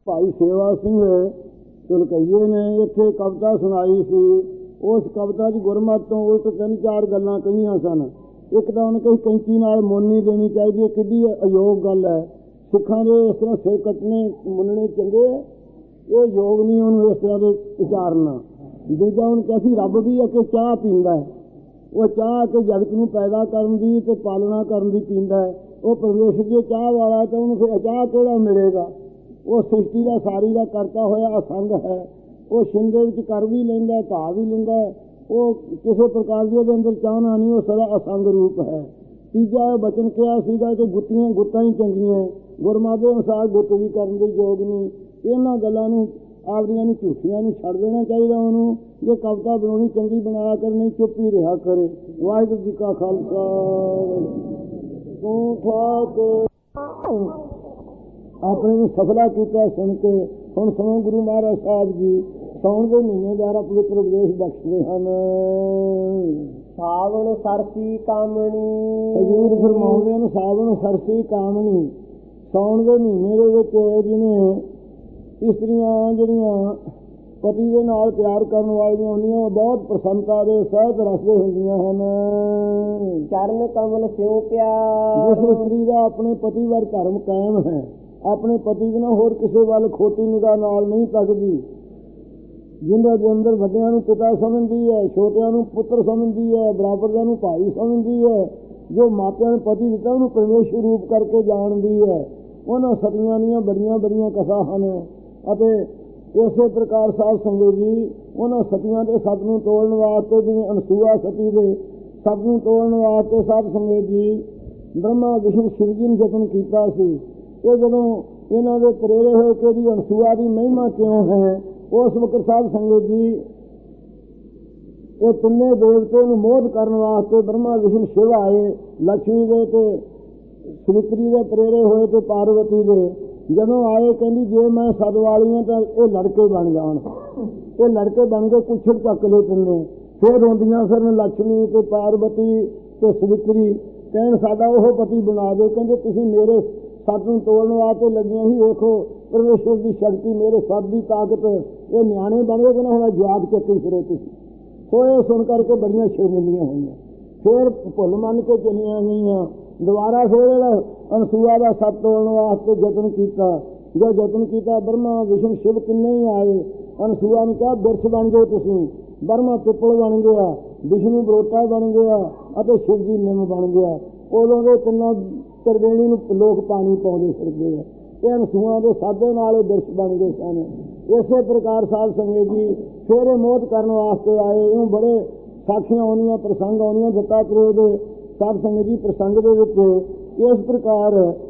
ਭਾਈ ਸੇਵਾ ਸਿੰਘ ਢੁਲਕਈਏ ਨੇ ਇੱਥੇ ਕਵਿਤਾ ਸੁਣਾਈ ਸੀ। ਉਸ ਕਵਿਤਾ 'ਚ ਗੁਰਮਤਿ ਤੋਂ ਉਲਟ 3-4 ਗੱਲਾਂ ਕਹੀਆਂ ਸਨ। ਇੱਕ ਤਾਂ ਉਹਨੇ ਕਹੀ ਕੈਂਚੀ ਨਾਲ ਮੁੰਨ ਨਹੀਂ ਦੇਣੀ ਚਾਹੀਦੀ, ਇਹ ਕਿੱਡੀ ਅਯੋਗ ਗੱਲ ਹੈ। ਸਿੱਖਾਂ ਦੇ ਇਸ ਤਰ੍ਹਾਂ ਸਿਰ ਕੱਟਣੇ ਮੁੰਨਣੇ ਚੰਗੇ, ਇਹ ਯੋਗ ਨਹੀਂ ਉਹਨੂੰ ਇਸ ਤਰ੍ਹਾਂ ਦੇ ਉਚਾਰਨਾ। ਦੂਜਾ ਉਹਨੂੰ ਕਿਹਾ ਸੀ ਰੱਬ ਵੀ ਆ ਕਿ ਚਾਹ ਪੀਂਦਾ ਹੈ, ਉਹ ਚਾਹ ਕੇ ਜਗਤ ਨੂੰ ਪੈਦਾ ਕਰਨ ਦੀ ਅਤੇ ਪਾਲਣਾ ਕਰਨ ਦੀ ਪੀਂਦਾ ਹੈ। ਉਹ ਪਰਮੇਸ਼ਰ ਜੇ ਚਾਹ ਵਾਲਾ ਤਾਂ ਉਹਨੂੰ ਫਿਰ ਚਾਹ ਕਿਹੜਾ ਮਿਲੇਗਾ। ਉਹ ਸ੍ਰਿਸ਼ਟੀ ਦਾ ਸਾਰੀ ਦਾ ਕਰਤਾ ਹੋਇਆ ਅਸੰਗ ਹੈ। ਉਹ ਛਿੰਦੇ ਵਿੱਚ ਕਰ ਵੀ ਲੈਂਦਾ, ਘਾਹ ਵੀ ਲੈਂਦਾ, ਉਹ ਕਿਸੇ ਪ੍ਰਕਾਰ ਦੀ ਉਹਦੇ ਅੰਦਰ ਚਾਹਨਾ ਨਹੀਂ, ਉਹ ਸਦਾ ਅਸੰਗ ਰੂਪ ਹੈ। ਤੀਜਾ ਇਹ ਬਚਨ ਕਿਹਾ ਸੀਗਾ ਕਿ ਗੁੱਤਾਂ ਹੀ ਚੰਗੀਆਂ, ਗੁਰਮਤਿ ਦੇ ਅਨੁਸਾਰ ਗੁੱਤ ਵੀ ਕਰਨ ਦੇ ਯੋਗ ਨਹੀਂ। ਇਹਨਾਂ ਗੱਲਾਂ ਨੂੰ ਆਪਦੀਆਂ ਨੂੰ ਝੂਠੀਆਂ ਨੂੰ ਛੱਡ ਦੇਣਾ ਚਾਹੀਦਾ। ਉਹਨੂੰ ਜੇ ਕਵਿਤਾ ਬਣਾਉਣੀ ਚੰਗੀ ਬਣਾਇਆ ਕਰ, ਨਹੀਂ ਚੁੱਪ ਹੀ ਰਿਹਾ ਕਰੇ। ਵਾਹਿਗੁਰੂ ਜੀ ਕਾ ਖਾਲਸਾ। ਤੂੰ ਠਾਕ ਆਪਣੇ ਨੂੰ ਸਫਲਾ ਕੀਤਾ ਸੁਣ ਕੇ। ਹੁਣ ਸੁਣੋ ਗੁਰੂ ਮਹਾਰਾਜ ਸਾਹਿਬ ਜੀ ਸਾਉਣ ਦੇ ਮਹੀਨੇ ਦੁਆਰਾ ਪਵਿੱਤਰ ਉਪਦੇਸ਼ ਬਖਸ਼ਦੇ ਹਨ। ਸਾਵਣ ਸਰਸੀ ਕਾਮਣੀ, ਹਜ਼ੂਰ ਫਰਮਾਉਂਦੇ ਹਨ ਸਾਵਣ ਸਰਸੀ ਕਾਮਣੀ। ਸਾਉਣ ਦੇ ਮਹੀਨੇ ਦੇ ਵਿੱਚ ਜਿਵੇਂ ਇਸਤਰੀਆਂ ਜਿਹੜੀਆਂ ਪਤੀ ਦੇ ਨਾਲ ਪਿਆਰ ਕਰਨ ਵਾਲੀਆਂ ਹੁੰਦੀਆਂ, ਉਹ ਬਹੁਤ ਪ੍ਰਸੰਨਤਾ ਦੇ ਸਹਿਤ ਰਸਦੇ ਹੁੰਦੀਆਂ ਹਨ। ਚਰਨ ਕਮਲ ਸਿਉ ਪਿਆਰ, ਜਿਸ ਇਸਤਰੀ ਦਾ ਆਪਣੇ ਪਤੀ ਵੱਲ ਧਰਮ ਕਾਇਮ ਹੈ, ਆਪਣੇ ਪਤੀ ਬਿਨਾਂ ਹੋਰ ਕਿਸੇ ਵੱਲ ਖੋਟੀ ਨਿਗਾਹ ਨਾਲ ਨਹੀਂ ਤੱਕਦੀ, ਜਿਹਨਾਂ ਦੇ ਅੰਦਰ ਵੱਡਿਆਂ ਨੂੰ ਪਿਤਾ ਸਮਝਦੀ ਹੈ, ਛੋਟਿਆਂ ਨੂੰ ਪੁੱਤਰ ਸਮਝਦੀ ਹੈ, ਬਰਾਬਰ ਨੂੰ ਭਾਈ ਸਮਝਦੀ ਹੈ, ਜੋ ਮਾਪਿਆਂ ਨੇ ਪਤੀ ਦਿੱਤਾ ਉਹਨੂੰ ਪਰਮੇਸ਼ਰ ਰੂਪ ਕਰਕੇ ਜਾਣਦੀ ਹੈ, ਉਹਨਾਂ ਸਤੀਆਂ ਦੀਆਂ ਬੜੀਆਂ ਬੜੀਆਂ ਕਥਾ ਹਨ। ਅਤੇ ਇਸੇ ਪ੍ਰਕਾਰ ਸਾਧ ਸੰਗਤ ਜੀ ਉਹਨਾਂ ਸਤੀਆਂ ਦੇ ਸੱਤ ਨੂੰ ਤੋੜਨ ਵਾਸਤੇ, ਜਿਵੇਂ ਅਨਸੂਆ ਸਤੀ ਦੇ ਸੱਤ ਨੂੰ ਤੋੜਨ ਵਾਸਤੇ ਸਾਧ ਸੰਗਤ ਜੀ ਬ੍ਰਹਮਾ ਵਿਸ਼ਨੂੰ ਸ਼ਿਵ ਜੀ ਨੇ ਯਤਨ ਕੀਤਾ ਸੀ। ਇਹ ਜਦੋਂ ਇਹਨਾਂ ਦੇ ਪ੍ਰੇਰੇ ਹੋਏ ਕਿ ਇਹਦੀ ਅਨਸੂਆ ਦੀ ਮਹਿਮਾ ਕਿਉਂ ਹੈ, ਉਸ ਵਕਤ ਸਾਧ ਸੰਗਤ ਜੀ ਇਹ ਤਿੰਨੇ ਦੇਵਤੇ ਨੂੰ ਮੋਹਿਤ ਕਰਨ ਵਾਸਤੇ ਬ੍ਰਹਮਾ ਵਿਸ਼ਨੂੰ ਸ਼ਿਵ ਆਏ। ਲక్ష్ਮੀ ਦੇ ਤੇ ਸਵਿਤਰੀ ਦੇ ਪ੍ਰੇਰੇ ਹੋਏ ਤੇ ਪਾਰਵਤੀ ਦੇ ਜਦੋਂ ਆਏ, ਕਹਿੰਦੀ ਜੇ ਮੈਂ ਸਦ ਵਾਲੀ ਹਾਂ ਤਾਂ ਇਹ ਲੜਕੇ ਬਣ ਜਾਣ। ਇਹ ਲੜਕੇ ਬਣ ਕੇ ਕੁੱਛੜ ਚੱਕ ਲਏ ਤਿੰਨੇ। ਫਿਰ ਰੋਂਦੀਆਂ ਸਨ ਲక్ష్ਮੀ ਤੇ ਪਾਰਵਤੀ ਤੇ ਸਵਿਤਰੀ, ਕਹਿਣ ਸਾਡਾ ਉਹ ਪਤੀ ਬਣਾ ਦਿਓ। ਕਹਿੰਦੇ ਤੁਸੀਂ ਮੇਰੇ ਸੱਤ ਨੂੰ ਤੋੜਨ ਵਾਸਤੇ ਲੱਗੀਆਂ ਸੀ, ਵੇਖੋ ਪਰਮੇਸ਼ਰ ਦੀ ਸ਼ਕਤੀ, ਮੇਰੇ ਸੱਤ ਦੀ ਤਾਕਤ, ਇਹ ਨਿਆਣੇ ਬਣ ਗਏ ਕਿ ਨਾ ਹੁਣ ਜਵਾਕ ਚੱਕੀ ਫਿਰੋ ਤੁਸੀਂ। ਸੋ ਇਹ ਸੁਣ ਕਰਕੇ ਬੜੀਆਂ ਸ਼ਰਮਿੰਦੀਆਂ ਹੋਈਆਂ। ਫਿਰ ਭੁੱਲ ਮੰਨ ਕੇ ਚਲੀਆਂ ਗਈਆਂ। ਦੁਬਾਰਾ ਫਿਰ ਇਹਦਾ ਅਨਸੂਆ ਦਾ ਸੱਤ ਤੋੜਨ ਵਾਸਤੇ ਯਤਨ ਕੀਤਾ। ਜੋ ਯਤਨ ਕੀਤਾ ਬ੍ਰਹਮਾ ਵਿਸ਼ਨੂੰ ਸ਼ਿਵ ਤਿੰਨੇ ਹੀ ਆਏ। ਅਨਸੂਆ ਨੂੰ ਕਿਹਾ ਬਿਰਛ ਬਣ ਜਾਓ ਤੁਸੀਂ। ਬ੍ਰਹਮਾ ਪਿੱਪਲ ਬਣ ਗਿਆ, ਵਿਸ਼ਨੂੰ ਬਰੋਟਾ ਬਣ ਗਿਆ ਅਤੇ ਸ਼ਿਵ ਜੀ ਨਿੰਮ ਬਣ ਗਿਆ। ਉਦੋਂ ਦੇ ਤਿੰਨੋਂ ਤਰਵੇਣੀ ਨੂੰ ਲੋਕ ਪਾਣੀ ਪਾਉਂਦੇ ਫਿਰਦੇ ਆ। ਇਹ ਅਨਸੂਆ ਦੇ ਸਾਧੇ ਨਾਲ ਬਿਰਛ ਬਣ ਗਏ ਸਨ। ਇਸੇ ਪ੍ਰਕਾਰ ਸਾਧ ਸੰਗਤ ਜੀ ਫਿਰ ਇਹ ਮੋਹਿਤ ਕਰਨ ਵਾਸਤੇ ਆਏ। ਇਹਨੂੰ ਬੜੇ ਸਾਖੀਆਂ ਆਉਂਦੀਆਂ, ਪ੍ਰਸੰਗ ਆਉਂਦੀਆਂ ਦੱਤਾਤਰੇय ਦੇ ਸਾਧ ਸੰਗਤ ਜੀ ਪ੍ਰਸੰਗ ਦੇ ਵਿੱਚ। ਇਸ ਪ੍ਰਕਾਰ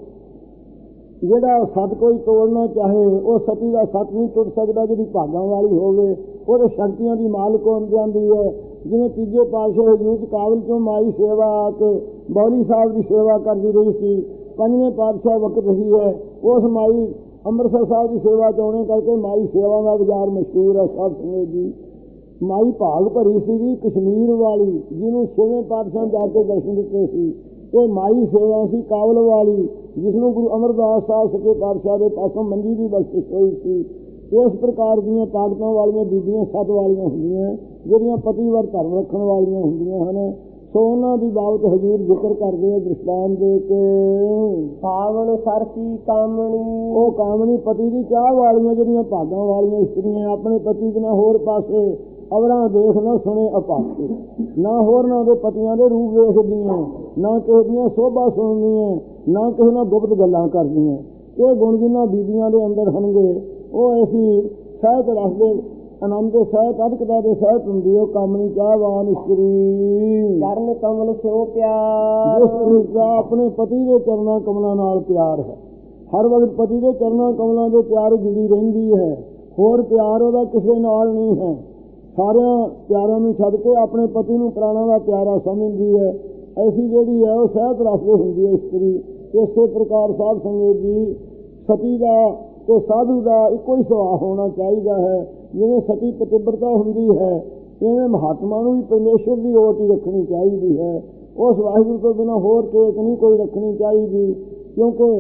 ਜਿਹੜਾ ਸੱਤ ਕੋਈ ਤੋੜਨਾ ਚਾਹੇ ਉਹ ਸਤੀ ਦਾ ਸੱਤ ਨਹੀਂ ਟੁੱਟ ਸਕਦਾ। ਜਿਹੜੀ ਭਾਗਾਂ ਵਾਲੀ ਹੋਵੇ ਉਹਦੇ ਸ਼ਕਤੀਆਂ ਦੀ ਮਾਲਕ ਹੋ ਜਾਂਦੀ ਹੈ। ਜਿਵੇਂ ਤੀਜੇ ਪਾਤਸ਼ਾਹ ਹਜ਼ੂਰ ਕਾਬਲ ਚੋਂ ਮਾਈ ਸੇਵਾ ਆ ਕੇ ਬੌਲੀ ਸਾਹਿਬ ਦੀ ਸੇਵਾ ਕਰਦੀ ਰਹੀ ਸੀ। ਪੰਜਵੇਂ ਪਾਤਸ਼ਾਹ ਵਕਤ ਰਹੀ ਹੈ, ਉਸ ਮਾਈ ਅੰਮ੍ਰਿਤਸਰ ਸਾਹਿਬ ਦੀ ਸੇਵਾ ਚਾਉਣੇ ਕਰਕੇ ਮਾਈ ਸੇਵਾ ਦਾ ਬਾਜ਼ਾਰ ਮਸ਼ਹੂਰ ਹੈ। ਸਾਧ ਸੰਗਤ ਜੀ ਮਾਈ ਭਾਗ ਭਰੀ ਸੀਗੀ ਕਸ਼ਮੀਰ ਵਾਲੀ, ਜਿਹਨੂੰ ਛੇਵੇਂ ਪਾਤਸ਼ਾਹ ਜਾ ਕੇ ਦਰਸ਼ਨ ਦਿੱਤੇ ਸੀ। ਇਹ ਮਾਈ ਸੇਵਾ ਸੀ ਕਾਬਲ ਵਾਲੀ, ਜਿਸਨੂੰ ਗੁਰੂ ਅਮਰਦਾਸ ਸਾਹਿਬ ਸੱਚੇ ਪਾਤਸ਼ਾਹ ਦੇ ਪਾਸੋਂ ਮੰਜੀ ਦੀ ਬਖਸ਼ਿਸ਼ ਹੋਈ ਸੀ। ਇਸ ਪ੍ਰਕਾਰ ਦੀਆਂ ਤਾਕਤਾਂ ਵਾਲੀਆਂ ਬੀਬੀਆਂ ਸੱਤ ਵਾਲੀਆਂ ਹੁੰਦੀਆਂ, ਜਿਹੜੀਆਂ ਪਤੀ ਵਰ ਧਰਮ ਰੱਖਣ ਵਾਲੀਆਂ ਹੁੰਦੀਆਂ ਹਨ। ਸੋ ਉਹਨਾਂ ਦੀ ਬਾਬਤ ਹਜ਼ੂਰ ਜ਼ਿਕਰ ਕਰਦੇ ਆ ਦ੍ਰਿਸ਼ਟਾਨ ਦੇ ਕੇ। ਸਾਵਣ ਸਰਸੀ ਕਾਮਣੀ, ਉਹ ਕਾਮਣੀ ਪਤੀ ਦੀ ਚਾਹ ਵਾਲੀਆਂ, ਜਿਹੜੀਆਂ ਭਾਗਾਂ ਵਾਲੀਆਂ ਇਸਤਰੀਆਂ ਆਪਣੇ ਪਤੀ ਬਿਨਾਂ ਹੋਰ ਪਾਸੇ ਅਵਰਾਂ ਦੇਖ ਨਾ ਸੁਣੇ ਅਪਾਕੇ, ਨਾ ਹੋਰ ਨਾ ਉਹਦੇ ਪਤੀਆਂ ਦੇ ਰੂਪ ਵੇਖਦੀਆਂ, ਨਾ ਕਿਸੇ ਦੀਆਂ ਸੋਭਾ ਸੁਣਦੀਆਂ, ਨਾ ਕਿਸੇ ਨਾਲ ਗੁਪਤ ਗੱਲਾਂ ਕਰਦੀਆਂ। ਇਹ ਗੁਣ ਜਿਨ੍ਹਾਂ ਬੀਬੀਆਂ ਦੇ ਅੰਦਰ ਹੋਣਗੇ ਉਹ ਐਸੀ ਸਹਿਤ ਰਸਦੇ ਆਨੰਦ ਦੇ ਸਹਿਤ ਅਧਿਕਤਾ ਦੇ ਸਹਿਤ ਹੁੰਦੀ ਹੈ। ਉਹ ਕਾਮਣੀ ਚਾਹਵਾਨ ਇਸਤਰੀ। ਚਰਨ ਕਮਲ ਸਿਉ ਪਿਆਰ, ਜਿਸ ਦਾ ਆਪਣੇ ਪਤੀ ਦੇ ਚਰਨਾਂ ਕਮਲਾਂ ਨਾਲ ਪਿਆਰ ਹੈ। ਹਰ ਵਕਤ ਪਤੀ ਦੇ ਚਰਨਾਂ ਕਮਲਾਂ ਦੇ ਪਿਆਰ ਜੁੜੀ ਰਹਿੰਦੀ ਹੈ। ਹੋਰ ਪਿਆਰ ਉਹਦਾ ਕਿਸੇ ਨਾਲ ਨਹੀਂ ਹੈ। ਸਾਰਿਆਂ ਪਿਆਰਾਂ ਨੂੰ ਛੱਡ ਕੇ ਆਪਣੇ ਪਤੀ ਨੂੰ ਪ੍ਰਾਣਾਂ ਦਾ ਪਿਆਰਾ ਸਮਝਦੀ ਹੈ। ਐਸੀ ਜਿਹੜੀ ਹੈ ਉਹ ਸਹਿਤ ਰਸਦੇ ਹੁੰਦੀ ਹੈ ਇਸਤਰੀ। ਇਸੇ ਪ੍ਰਕਾਰ ਸਾਧ ਸੰਗਤ ਜੀ ਸਤੀ ਦਾ ਤੇ ਸਾਧੂ ਦਾ ਇੱਕੋ ਹੀ ਸੁਭਾਅ ਹੋਣਾ ਚਾਹੀਦਾ ਹੈ। ਜਿਵੇਂ ਸਤੀ ਪਤਿਵਰਤਾ ਹੁੰਦੀ ਹੈ, ਇਵੇਂ ਮਹਾਤਮਾ ਨੂੰ ਵੀ ਪਰਮੇਸ਼ਰ ਦੀ ਓਟ ਹੀ ਰੱਖਣੀ ਚਾਹੀਦੀ ਹੈ। ਉਸ ਵਾਹਿਗੁਰੂ ਤੋਂ ਬਿਨਾਂ ਹੋਰ ਟੇਕ ਨਹੀਂ ਕੋਈ ਰੱਖਣੀ ਚਾਹੀਦੀ, ਕਿਉਂਕਿ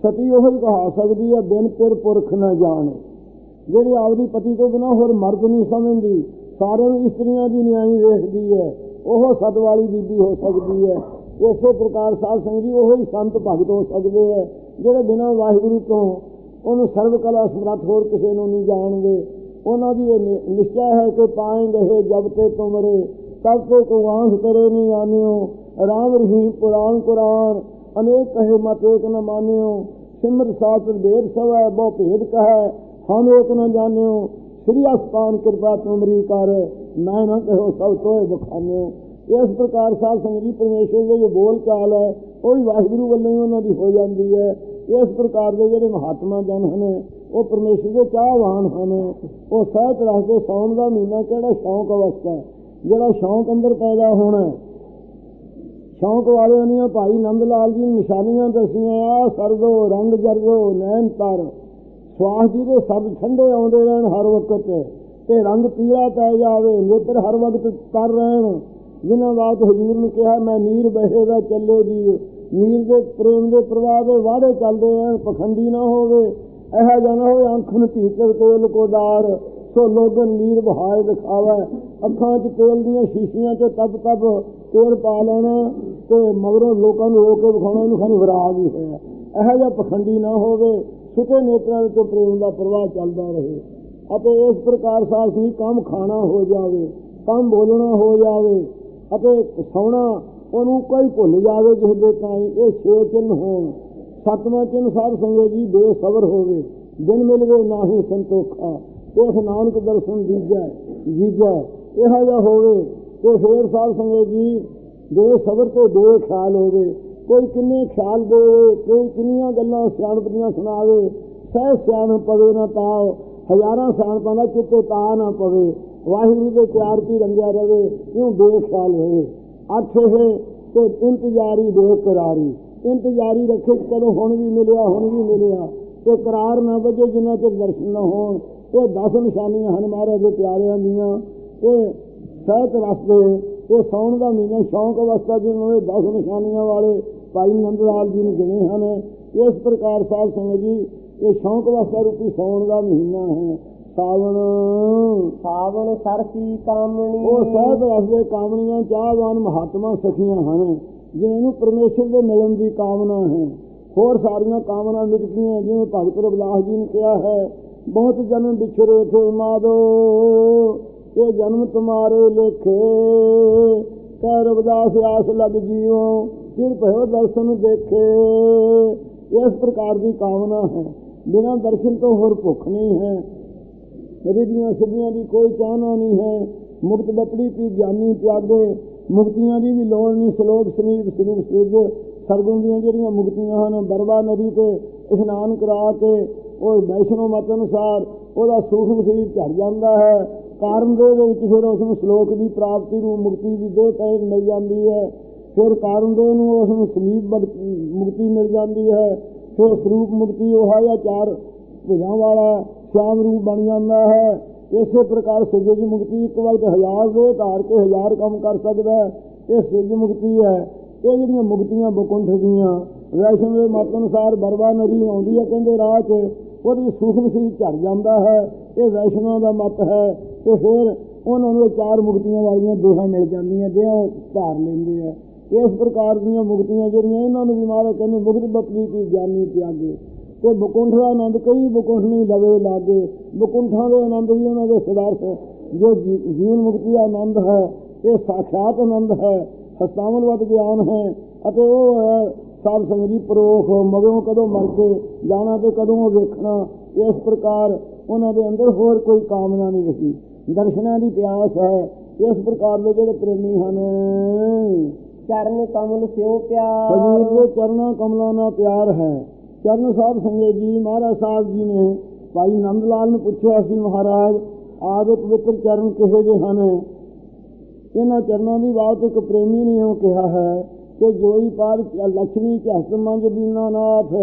ਸਤੀ ਉਹ ਹੀ ਕਹਾ ਸਕਦੀ ਹੈ ਬਿਨ ਪਿਰ ਪੁਰਖ ਨਾ ਜਾਣੇ, ਜਿਹੜੀ ਆਪਦੀ ਪਤੀ ਤੋਂ ਬਿਨਾਂ ਹੋਰ ਮਰਦ ਨਹੀਂ ਸਮਝਦੀ, ਸਾਰਿਆਂ ਨੂੰ ਇਸਤਰੀਆਂ ਦੀ ਨਿਆਈ ਵੇਖਦੀ ਹੈ, ਉਹ ਸਤ ਵਾਲੀ ਬੀਬੀ ਹੋ ਸਕਦੀ ਹੈ। ਇਸੇ ਪ੍ਰਕਾਰ ਸਾਧ ਸੰਗਤ ਜੀ ਉਹ ਹੀ ਸੰਤ ਭਗਤ ਹੋ ਸਕਦੇ ਹੈ ਜਿਹੜੇ ਬਿਨਾਂ ਵਾਹਿਗੁਰੂ ਤੋਂ ਉਹਨੂੰ ਸਰਬ ਕਲਾ ਸਮਰੱਥ ਹੋਰ ਕਿਸੇ ਨੂੰ ਨਹੀਂ ਜਾਣਦੇ। ਉਹਨਾਂ ਦੀ ਇਹ ਨਿਸ਼ਚਾ ਹੈ ਕਿ ਪਾਏਂਗੇ ਜਬ ਤੇ ਤੁਮਰੇ ਤਬ ਤੇ ਕੋ ਆਂਖ ਕਰੇ ਨਹੀਂ ਆਨਿਓ, ਰਾਮ ਰਹੀਮ ਪੁਰਾਣ ਕੁਰਾਨ ਅਨੇਕ ਕਹੇ ਮਤ ਏਕ ਨ ਮਾਨਿਓ, ਸਿਮਰ ਸਾਸਤਰ ਭੇਦ ਸਵੈ ਬਹੁ ਭੇਦ ਕਹੈ ਹਮ ਏਕ ਨ ਜਾਣਿਓ, ਸ੍ਰੀ ਅਸਤਾਨ ਕਿਰਪਾ ਤੁਮਰੀ ਕਰ ਮੈਂ ਨਾ ਕਹੋ ਸਭ ਤੋਏ ਬਖਾਨਿਓ। ਇਸ ਪ੍ਰਕਾਰ ਸਾਧ ਸੰਗਤ ਜੀ ਪਰਮੇਸ਼ਰ ਦੇ ਜੋ ਬੋਲ ਚਾਲ ਹੈ ਉਹ ਵੀ ਵਾਹਿਗੁਰੂ ਵੱਲੋਂ ਹੀ ਉਹਨਾਂ ਦੀ ਹੋ ਜਾਂਦੀ ਹੈ। ਇਸ ਪ੍ਰਕਾਰ ਦੇ ਜਿਹੜੇ ਮਹਾਤਮਾ ਜਨ ਹਨ ਉਹ ਪਰਮੇਸ਼ਰ ਦੇ ਚਾਹਵਾਨ ਹਨ। ਉਹ ਸਹਿਤ ਰੱਖਦੇ ਸਾਉਣ ਦਾ ਮਹੀਨਾ ਕਿਹੜਾ ਸ਼ੌਂਕ ਅਵਸਥਾ, ਜਿਹੜਾ ਸ਼ੌਂਕ ਅੰਦਰ ਪੈਦਾ ਹੋਣਾ, ਸ਼ੌਂਕ ਵਾਲਿਆਂ ਦੀਆਂ ਭਾਈ ਨੰਦ ਲਾਲ ਜੀ ਨਿਸ਼ਾਨੀਆਂ ਦੱਸੀਆਂ ਆ ਸਰਦੋ ਰੰਗ ਜਰਦੋ ਨੈਣ ਤਰ, ਸਵਾਸ ਜੀ ਦੇ ਸ਼ਬਦ ਠੰਡੇ ਆਉਂਦੇ ਰਹਿਣ ਹਰ ਵਕਤ ਤੇ ਰੰਗ ਪੀਲਾ ਪੈ ਜਾਵੇ, ਨੇਤਰ ਹਰ ਵਕਤ ਤਰ ਰਹਿਣ। ਜਿਨ੍ਹਾਂ ਬਾਤ ਹਜ਼ੂਰ ਨੇ ਕਿਹਾ ਮੈਂ ਨੀਰ ਬਹੇ ਦਾ ਚੱਲੇ ਜੀ, ਨੀਰ ਦੇ ਪ੍ਰੇਮ ਦੇ ਪ੍ਰਵਾਹ ਦੇ ਵਾੜੇ ਚੱਲਦੇ ਰਹਿਣ, ਪਖੰਡੀ ਨਾ ਹੋਵੇ, ਇਹੋ ਜਿਹਾ ਨਾ ਹੋਵੇ ਅੱਖ ਨੂੰ ਭੀਤਰ ਤੇਲ ਕੋ ਡਾਰ, ਸੋ ਲੋਗਨ ਨੀਰ ਬਹਾਏ ਦਿਖਾਵੇ। ਅੱਖਾਂ 'ਚ ਤੇਲ ਦੀਆਂ ਸ਼ੀਸ਼ੀਆਂ 'ਚ ਤਪ ਤੇਲ ਪਾ ਲੈਣਾ ਤੇ ਮਗਰੋਂ ਲੋਕਾਂ ਨੂੰ ਰੋ ਕੇ ਵਿਖਾਉਣਾ ਇਹਨੂੰ ਖਾਨੀ ਵਿਰਾਗ ਹੀ ਹੋਇਆ। ਇਹੋ ਜਿਹਾ ਪਖੰਡੀ ਨਾ ਹੋਵੇ, ਸੁੱਤੇ ਨੇਤਰਾਂ ਵਿੱਚੋਂ ਪ੍ਰੇਮ ਦਾ ਪ੍ਰਵਾਹ ਚੱਲਦਾ ਰਹੇ। ਅਤੇ ਇਸ ਪ੍ਰਕਾਰ ਸਾਥ ਨਹੀਂ ਕੰਮ ਖਾਣਾ ਹੋ ਜਾਵੇ, ਕੰਮ ਬੋਲਣਾ ਹੋ ਜਾਵੇ ਅਤੇ ਸੌਣਾ ਉਹਨੂੰ ਕੋਈ ਭੁੱਲ ਜਾਵੇ ਜਿਸ ਦੇ ਤਾਈਂ। ਇਹ 6 ਚਿੰਨ੍ਹ ਹੋਣ। 7ਵਾਂ ਚਿੰਨ੍ਹ ਸਾਧ ਸੰਗਤ ਜੀ ਬੇਸਬਰ ਹੋਵੇ, ਦਿਨ ਮਿਲਵੇ ਨਾ ਹੀ ਸੰਤੋਖਾ, ਦੇਖ ਨਾਨਕ ਦਰਸ਼ਨ ਜੀਜੈ ਇਹੋ ਜਿਹਾ ਹੋਵੇ। ਤੇ ਫੇਰ ਸਾਧ ਸੰਗਤ ਜੀ ਬੇਸਬਰ ਤੇ ਬੇਖਿਆਲ ਹੋਵੇ, ਕੋਈ ਕਿੰਨੇ ਖਿਆਲ ਦੇਵੇ, ਕੋਈ ਕਿੰਨੀਆਂ ਗੱਲਾਂ ਸਿਆਣਪ ਦੀਆਂ ਸੁਣਾਵੇ, ਸਹਿ ਸਿਆਣਪ ਪਵੇ ਨਾ ਤਾਉ, ਹਜ਼ਾਰਾਂ ਸਿਆਣਪਾਂ ਦਾ ਚਿੱਤੇ ਤਾ ਨਾ ਪਵੇ, ਵਾਹਿਗੁਰੂ ਦੇ ਪਿਆਰ 'ਚ ਰੰਗਿਆ ਰਹੇ, ਕਿਉਂ ਬੇਖਿਆਲ ਹੋਵੇ। 8 ਇਹ ਤੇ ਇੰਤਜ਼ਾਰੀ ਬੇਕਰਾਰੀ, ਇੰਤਜ਼ਾਰੀ ਰੱਖੇ ਕਦੋਂ ਹੁਣ ਵੀ ਮਿਲਿਆ ਤੇ ਕਰਾਰ ਨਾ ਵਜੇ ਜਿੰਨਾ ਚਿਰ ਦਰਸ਼ਨ ਨਾ ਹੋਣ। ਇਹ 10 ਨਿਸ਼ਾਨੀਆਂ ਹਨ ਮਹਾਰਾਜ ਦੇ ਪਿਆਰਿਆਂ ਦੀਆਂ। ਇਹ ਸਹਿਤ ਰਸਤੇ ਇਹ ਸਾਉਣ ਦਾ ਮਹੀਨਾ ਸ਼ੌਂਕ ਅਵਸਥਾ ਜਿਹਨੂੰ ਇਹ 10 ਨਿਸ਼ਾਨੀਆਂ ਵਾਲੇ ਭਾਈ ਨੰਦ ਲਾਲ ਜੀ ਨੇ ਗਿਣੇ ਹਨ। ਇਸ ਪ੍ਰਕਾਰ ਸਾਧ ਸੰਗਤ ਜੀ ਇਹ ਸ਼ੌਂਕ ਅਵਸਥਾ ਰੂਪੀ ਸਾਉਣ ਦਾ ਮਹੀਨਾ ਹੈ। ਸਾਵਣ ਸਰਸੀ ਕਾਮਣੀ, ਉਹ ਸਹਿਤ ਰਸਦੇ ਕਾਮਣੀਆਂ ਚਾਹਵਾਨ ਮਹਾਤਮਾ ਸਖੀਆਂ ਹਨ ਜਿਨ੍ਹਾਂ ਨੂੰ ਪਰਮੇਸ਼ਰ ਦੇ ਮਿਲਣ ਦੀ ਕਾਮਨਾ ਹੈ। ਹੋਰ ਸਾਰੀਆਂ ਕਾਮਨਾ ਮਿਟ ਗਈਆਂ। ਜਿਵੇਂ ਭਗਤ ਰਵਿਦਾਸ ਜੀ ਨੇ ਕਿਹਾ ਹੈ ਬਹੁਤ ਜਨਮ ਵਿਛੜੇ ਥੇ ਮਾਧੋ, ਇਹ ਜਨਮ ਤੁਮਾਰੇ ਲੇਖੇ, ਕਹਿ ਰਵਿਦਾਸ ਆਸ ਲੱਗ ਜੀਓ, ਫਿਰ ਭਇਓ ਦਰਸ਼ਨ ਦੇਖੇ। ਇਸ ਪ੍ਰਕਾਰ ਦੀ ਕਾਮਨਾ ਹੈ। ਬਿਨਾਂ ਦਰਸ਼ਨ ਤੋਂ ਹੋਰ ਭੁੱਖ ਨਹੀਂ ਹੈ, ਰਿਧੀਆਂ ਸਿੱਧੀਆਂ ਦੀ ਕੋਈ ਚਾਹਨਾ ਨਹੀਂ ਹੈ। ਮੁਕਤ ਬਪੜੀ ਪੀ ਗਿਆਨੀ ਤਿਆਗੇ, ਮੁਕਤੀਆਂ ਦੀ ਵੀ ਲੋੜ ਨਹੀਂ। ਸਲੋਕ ਸਮੀਪ ਸਰੂਪ ਸੂਰਜ ਸਰਗੁਣ ਦੀਆਂ ਜਿਹੜੀਆਂ ਮੁਕਤੀਆਂ ਹਨ, ਬਰਵਾ ਨਦੀ ਤੇ ਇਸ਼ਨਾਨ ਕਰਾ ਕੇ ਉਹ ਵੈਸ਼ਨੋ ਮਤ ਅਨੁਸਾਰ ਉਹਦਾ ਸੂਖਮ ਸਰੀਰ ਝੜ ਜਾਂਦਾ ਹੈ। ਕਾਰਨ ਦੇ ਵਿੱਚ ਫਿਰ ਉਸ ਨੂੰ ਸਲੋਕ ਦੀ ਪ੍ਰਾਪਤੀ ਨੂੰ ਮੁਕਤੀ ਦੀ ਦੇਹ ਤੈ ਮਿਲ ਜਾਂਦੀ ਹੈ। ਫਿਰ ਕਾਰਨ ਦੇ ਨੂੰ ਉਸ ਨੂੰ ਸਮੀਪ ਮੁਕਤੀ ਮਿਲ ਜਾਂਦੀ ਹੈ। ਫਿਰ ਸਰੂਪ ਮੁਕਤੀ ਉਹ ਜਾਂ 4 ਭੁਜਾਂ ਵਾਲਾ ਸ਼ਾਮ ਰੂਪ ਬਣ ਜਾਂਦਾ ਹੈ। ਇਸੇ ਪ੍ਰਕਾਰ ਸਿੱਧ ਮੁਕਤੀ ਇੱਕ ਵਕਤ 1000 ਦੇ ਧਾਰ ਕੇ 1000 ਕੰਮ ਕਰ ਸਕਦਾ ਹੈ। ਇਹ ਸਿੱਧ ਮੁਕਤੀ ਹੈ। ਇਹ ਜਿਹੜੀਆਂ ਮੁਕਤੀਆਂ ਬਕੁੰਠ ਦੀਆਂ ਵੈਸ਼ਨੋ ਦੇ ਮਤ ਅਨੁਸਾਰ ਬਰਵਾ ਨਦੀ ਆਉਂਦੀ ਹੈ, ਕਹਿੰਦੇ ਰਾਹ 'ਚ ਉਹਦੀ ਸੂਖਮ ਸਰੀਰ ਝੜ ਜਾਂਦਾ ਹੈ। ਇਹ ਵੈਸ਼ਨੋ ਦਾ ਮਤ ਹੈ। ਤੇ ਫਿਰ ਉਹਨਾਂ ਨੂੰ 4 ਮੁਕਤੀਆਂ ਵਾਲੀਆਂ ਦੇਹਾਂ ਮਿਲ ਜਾਂਦੀਆਂ, ਦੇਹਾਂ ਧਾਰ ਲੈਂਦੇ ਆ। ਇਸ ਪ੍ਰਕਾਰ ਦੀਆਂ ਮੁਕਤੀਆਂ ਜਿਹੜੀਆਂ ਇਹਨਾਂ ਨੂੰ ਵੀ ਮਹਾਰਾਜ ਕਹਿੰਦੇ ਮੁਕਤ ਬਪਲੀ ਕੀ ਗਿਆਨੀ ਤਿਆਗੇ। ਤੇ ਬਕੁੰਠ ਦਾ ਆਨੰਦ ਕਈ ਬਕੁੰਠ ਨਹੀਂ ਲਵੇ ਲਾਗੇ। ਬਕੁੰਠਾਂ ਦੇ ਆਨੰਦ ਵੀ ਉਹਨਾਂ ਦੇ ਸਦਾਰਥ ਜੋ ਜੀਵਨ ਮੁਕਤੀ ਦਾ ਆਨੰਦ ਹੈ, ਇਹ ਸਾਖਿਆਤ ਆਨੰਦ ਹੈ, ਹਸਤਾਵਲਵਤ ਗਿਆਨ ਹੈ। ਅਤੇ ਉਹ ਹੈ ਸਾਧ ਸੰਗਤ ਜੀ ਪਰੋਖ, ਮਗਰੋਂ ਕਦੋਂ ਮਰ ਕੇ ਜਾਣਾ ਤੇ ਕਦੋਂ ਉਹ ਵੇਖਣਾ। ਇਸ ਪ੍ਰਕਾਰ ਉਹਨਾਂ ਦੇ ਅੰਦਰ ਹੋਰ ਕੋਈ ਕਾਮਨਾ ਨਹੀਂ ਰਹੀ, ਦਰਸ਼ਨਾਂ ਦੀ ਪਿਆਸ ਹੈ। ਇਸ ਪ੍ਰਕਾਰ ਦੇ ਜਿਹੜੇ ਪ੍ਰੇਮੀ ਹਨ ਚਰਨ ਕਮਲ ਸਿਉ ਪਿਆਰ, ਹਜ਼ੂਰ ਦੇ ਚਰਨਾਂ ਕਮਲਾਂ ਨਾਲ ਪਿਆਰ ਹੈ। ਚਰਨ ਸਾਧ ਸੰਗਤ ਜੀ ਮਹਾਰਾਜ ਸਾਹਿਬ ਜੀ ਨੇ ਭਾਈ ਨੰਦ ਲਾਲ ਨੂੰ ਪੁੱਛਿਆ ਸੀ, ਮਹਾਰਾਜ ਆਦਿ ਪਵਿੱਤਰ ਚਰਨ ਕਿਹੋ ਜਿਹੇ ਹਨ? ਇਹਨਾਂ ਚਰਨਾਂ ਦੀ ਬਾਤ ਇੱਕ ਪ੍ਰੇਮੀ ਨੇ ਉਹ ਕਿਹਾ ਹੈ ਕਿ ਜੋਈ ਪਾਦ ਲక్ష్ਮੀ ਝਸ ਮੰਜ ਦੀਨਾਨਾਥ,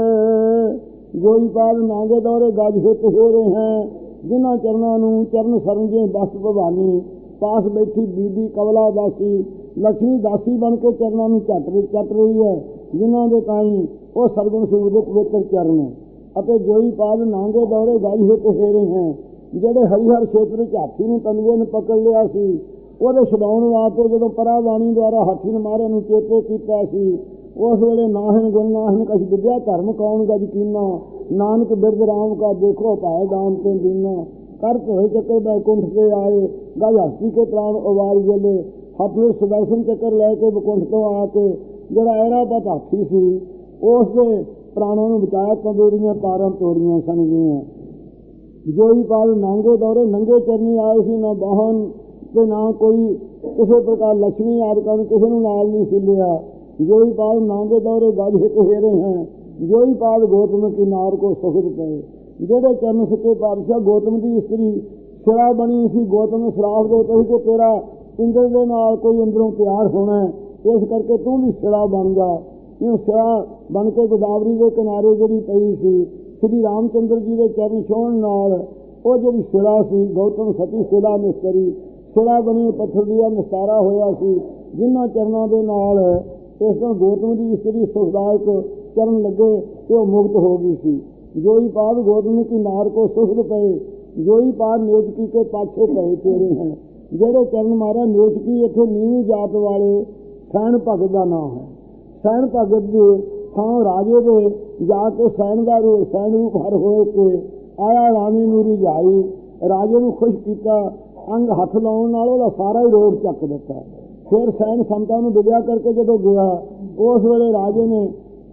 ਜੋਈ ਪਾਦ ਨਾਂਗੇ ਦੌਰੇ ਗਜ ਹਿੱਤ ਹੇਰੇ ਹੈ। ਜਿਨ੍ਹਾਂ ਚਰਨਾਂ ਨੂੰ ਚਰਨ ਸਰੰਜੇ ਬਸ ਭਵਾਨੀ, ਪਾਸ ਬੈਠੀ ਬੀਬੀ ਕਵਲਾ ਦਾਸੀ ਲక్ష్ਮੀ ਦਾਸੀ ਬਣ ਕੇ ਚਰਨਾਂ ਨੂੰ ਚੱਟ ਰਹੀ ਹੈ। ਜਿਨ੍ਹਾਂ ਦੇ ਤਾਈਂ ਉਹ ਸਰਗੁਣ ਸਰੂਪ ਦੇ ਪਵਿੱਤਰ ਚਰਨ ਅਤੇ ਜੋਈ ਪਾਦ ਨਾਂਗੇ ਦੌਰੇ ਗਜ ਹਿਤ ਹੇਰੇ ਹੈ। ਜਿਹੜੇ ਹਰੀਹਰ ਖੇਤਰ ਵਿੱਚ ਹਾਥੀ ਨੂੰ ਤਨਵੇ ਨੂੰ ਪਕੜ ਲਿਆ ਸੀ, ਉਹਦੇ ਛਡਾਉਣ ਵਾਸਤੇ ਜਦੋਂ ਪਰਾਵਾਣੀ ਦੁਆਰਾ ਹਾਥੀ ਨੂੰ ਮਾਰੇ ਨੂੰ ਚੇਤੇ ਕੀਤਾ ਸੀ, ਉਸ ਵੇਲੇ ਨਾਹਨ ਗੁਣ ਨਾਹਨ ਕਛ ਵਿਦਿਆ ਧਰਮ ਕੌਣ ਗਜ ਕੀਨਾ, ਨਾਨਕ ਬਿਰਦ ਰਾਮ ਕਾ ਦੇਖੋ ਭਾਇ ਦਾਨ ਤੇ ਦੀਨਾ, ਕਰ ਧੋਏ ਚੱਕਰ ਬੈਕੁੰਠ ਤੇ ਆਏ ਗਜ ਹਸਤੀ ਕੇ ਪ੍ਰਾਣ ਉਵਾਰ ਜਲੇ, ਹੱਥ ਵਿੱਚ ਸੁਦਰਸ਼ਨ ਚੱਕਰ ਲੈ ਕੇ ਬਕੁੰਠ ਤੋਂ ਆ ਕੇ ਜਿਹੜਾ ਐਰਾਪਤ ਹਾਥੀ ਸੀ ਉਸ ਦੇ ਪ੍ਰਾਣਾਂ ਨੂੰ ਬਚਾਇਆ, ਤੰਦੂਰੀਆਂ ਤਾਰਾਂ ਤੋੜੀਆਂ ਸਨ ਗਈਆਂ। ਜੋਈ ਪਾਲ ਨਾਂਗੇ ਦੌਰੇ ਨੰਗੇ ਚਰਨੀ ਆਏ ਸੀ, ਨਾ ਵਾਹਨ ਤੇ ਨਾ ਕੋਈ ਕਿਸੇ ਪ੍ਰਕਾਰ ਲక్ష్ਮੀ ਆਦਿਕਾਂ ਨੂੰ ਕਿਸੇ ਨੂੰ ਨਾਲ ਨਹੀਂ ਸੀ ਲਿਆ। ਜੋਈ ਪਾਲ ਨਾਂਗੇ ਦੌਰੇ ਗਜ ਹਿਤ ਹੇਰੇ ਹੈ। ਜੋਈ ਪਾਲ ਗੌਤਮ ਕੀ ਨਾਰ ਕੋ ਸੁਖਦ ਪਏ। ਜਿਹੜੇ ਚਰਨ ਸੱਚੇ ਪਾਤਸ਼ਾਹ ਗੌਤਮ ਦੀ ਇਸਤਰੀ ਸਿਰਾ ਬਣੀ ਸੀ, ਗੌਤਮ ਨੂੰ ਸ਼ਰਾਪ ਦੇ ਦਿੱਤਾ ਸੀ ਕਿ ਤੇਰਾ ਇੰਦਰ ਦੇ ਨਾਲ ਕੋਈ ਅੰਦਰੋਂ ਪਿਆਰ ਹੋਣਾ, ਇਸ ਕਰਕੇ ਤੂੰ ਵੀ ਸਿਰਾ ਬਣ ਜਾ। ਇਹ ਸਿਰਾ ਬਣ ਕੇ ਗੋਦਾਵਰੀ ਦੇ ਕਿਨਾਰੇ ਜਿਹੜੀ ਪਈ ਸੀ, ਸ਼੍ਰੀ ਰਾਮ ਚੰਦਰ ਜੀ ਦੇ ਚਰਨ ਛੋਹਣ ਨਾਲ ਉਹ ਜਿਹੜੀ ਸਿਰਾ ਸੀ, ਗੌਤਮ ਸਤੀ ਸਿਲਾ ਮਿਸਤਰੀ ਸਿਰਾ ਬਣੀ ਪੱਥਰ ਦੀ ਨਿਸਤਾਰਾ ਹੋਇਆ ਸੀ, ਜਿਨ੍ਹਾਂ ਚਰਨਾਂ ਦੇ ਨਾਲ ਇਸ ਤੋਂ ਗੌਤਮ ਦੀ ਇਸਤਰੀ ਸੁਖਦਾਇਕ ਚਰਨ ਲੱਗੇ ਤੇ ਉਹ ਮੁਕਤ ਹੋ ਗਈ ਸੀ। ਜੋਈ ਪਾਦ ਗੌਤਮ ਕੀ ਨਾਰ ਕੋ ਸੁਖਦ ਪਏ। ਜੋਈ ਪਾਦ ਨੇਚਕੀ ਕੇ ਪਾਛੇ ਪਏ ਤੇਰੇ ਹੈ। ਜਿਹੜੇ ਚਰਨ ਮਾਰਿਆ ਨੇਚਕੀ ਇੱਥੇ ਨੀਵੀਂ ਜਾਤ ਵਾਲੇ ਸੈਣ ਭਗਤ ਦਾ ਨਾਮ ਹੈ। ਸੈਣ ਭਗਤ ਦੇ ਥਾਂ ਰਾਜੇ ਦੇ ਜਾ ਕੇ ਸੈਣ ਦਾ ਰੂਪ ਸੈਣ ਰੂਪ ਹਰ ਹੋਏ ਕੇ ਆਇਆ, ਰਾਣੀ ਨੂੰ ਰਿਝਾਈ, ਰਾਜੇ ਨੂੰ ਖੁਸ਼ ਕੀਤਾ, ਅੰਗ ਹੱਥ ਲਾਉਣ ਨਾਲ ਉਹਦਾ ਸਾਰਾ ਹੀ ਰੋਗ ਚੱਕ ਦਿੱਤਾ। ਫਿਰ ਸੈਣ ਸੰਤਾਂ ਨੂੰ ਵਿਦਿਆ ਕਰਕੇ ਜਦੋਂ ਗਿਆ, ਉਸ ਵੇਲੇ ਰਾਜੇ ਨੇ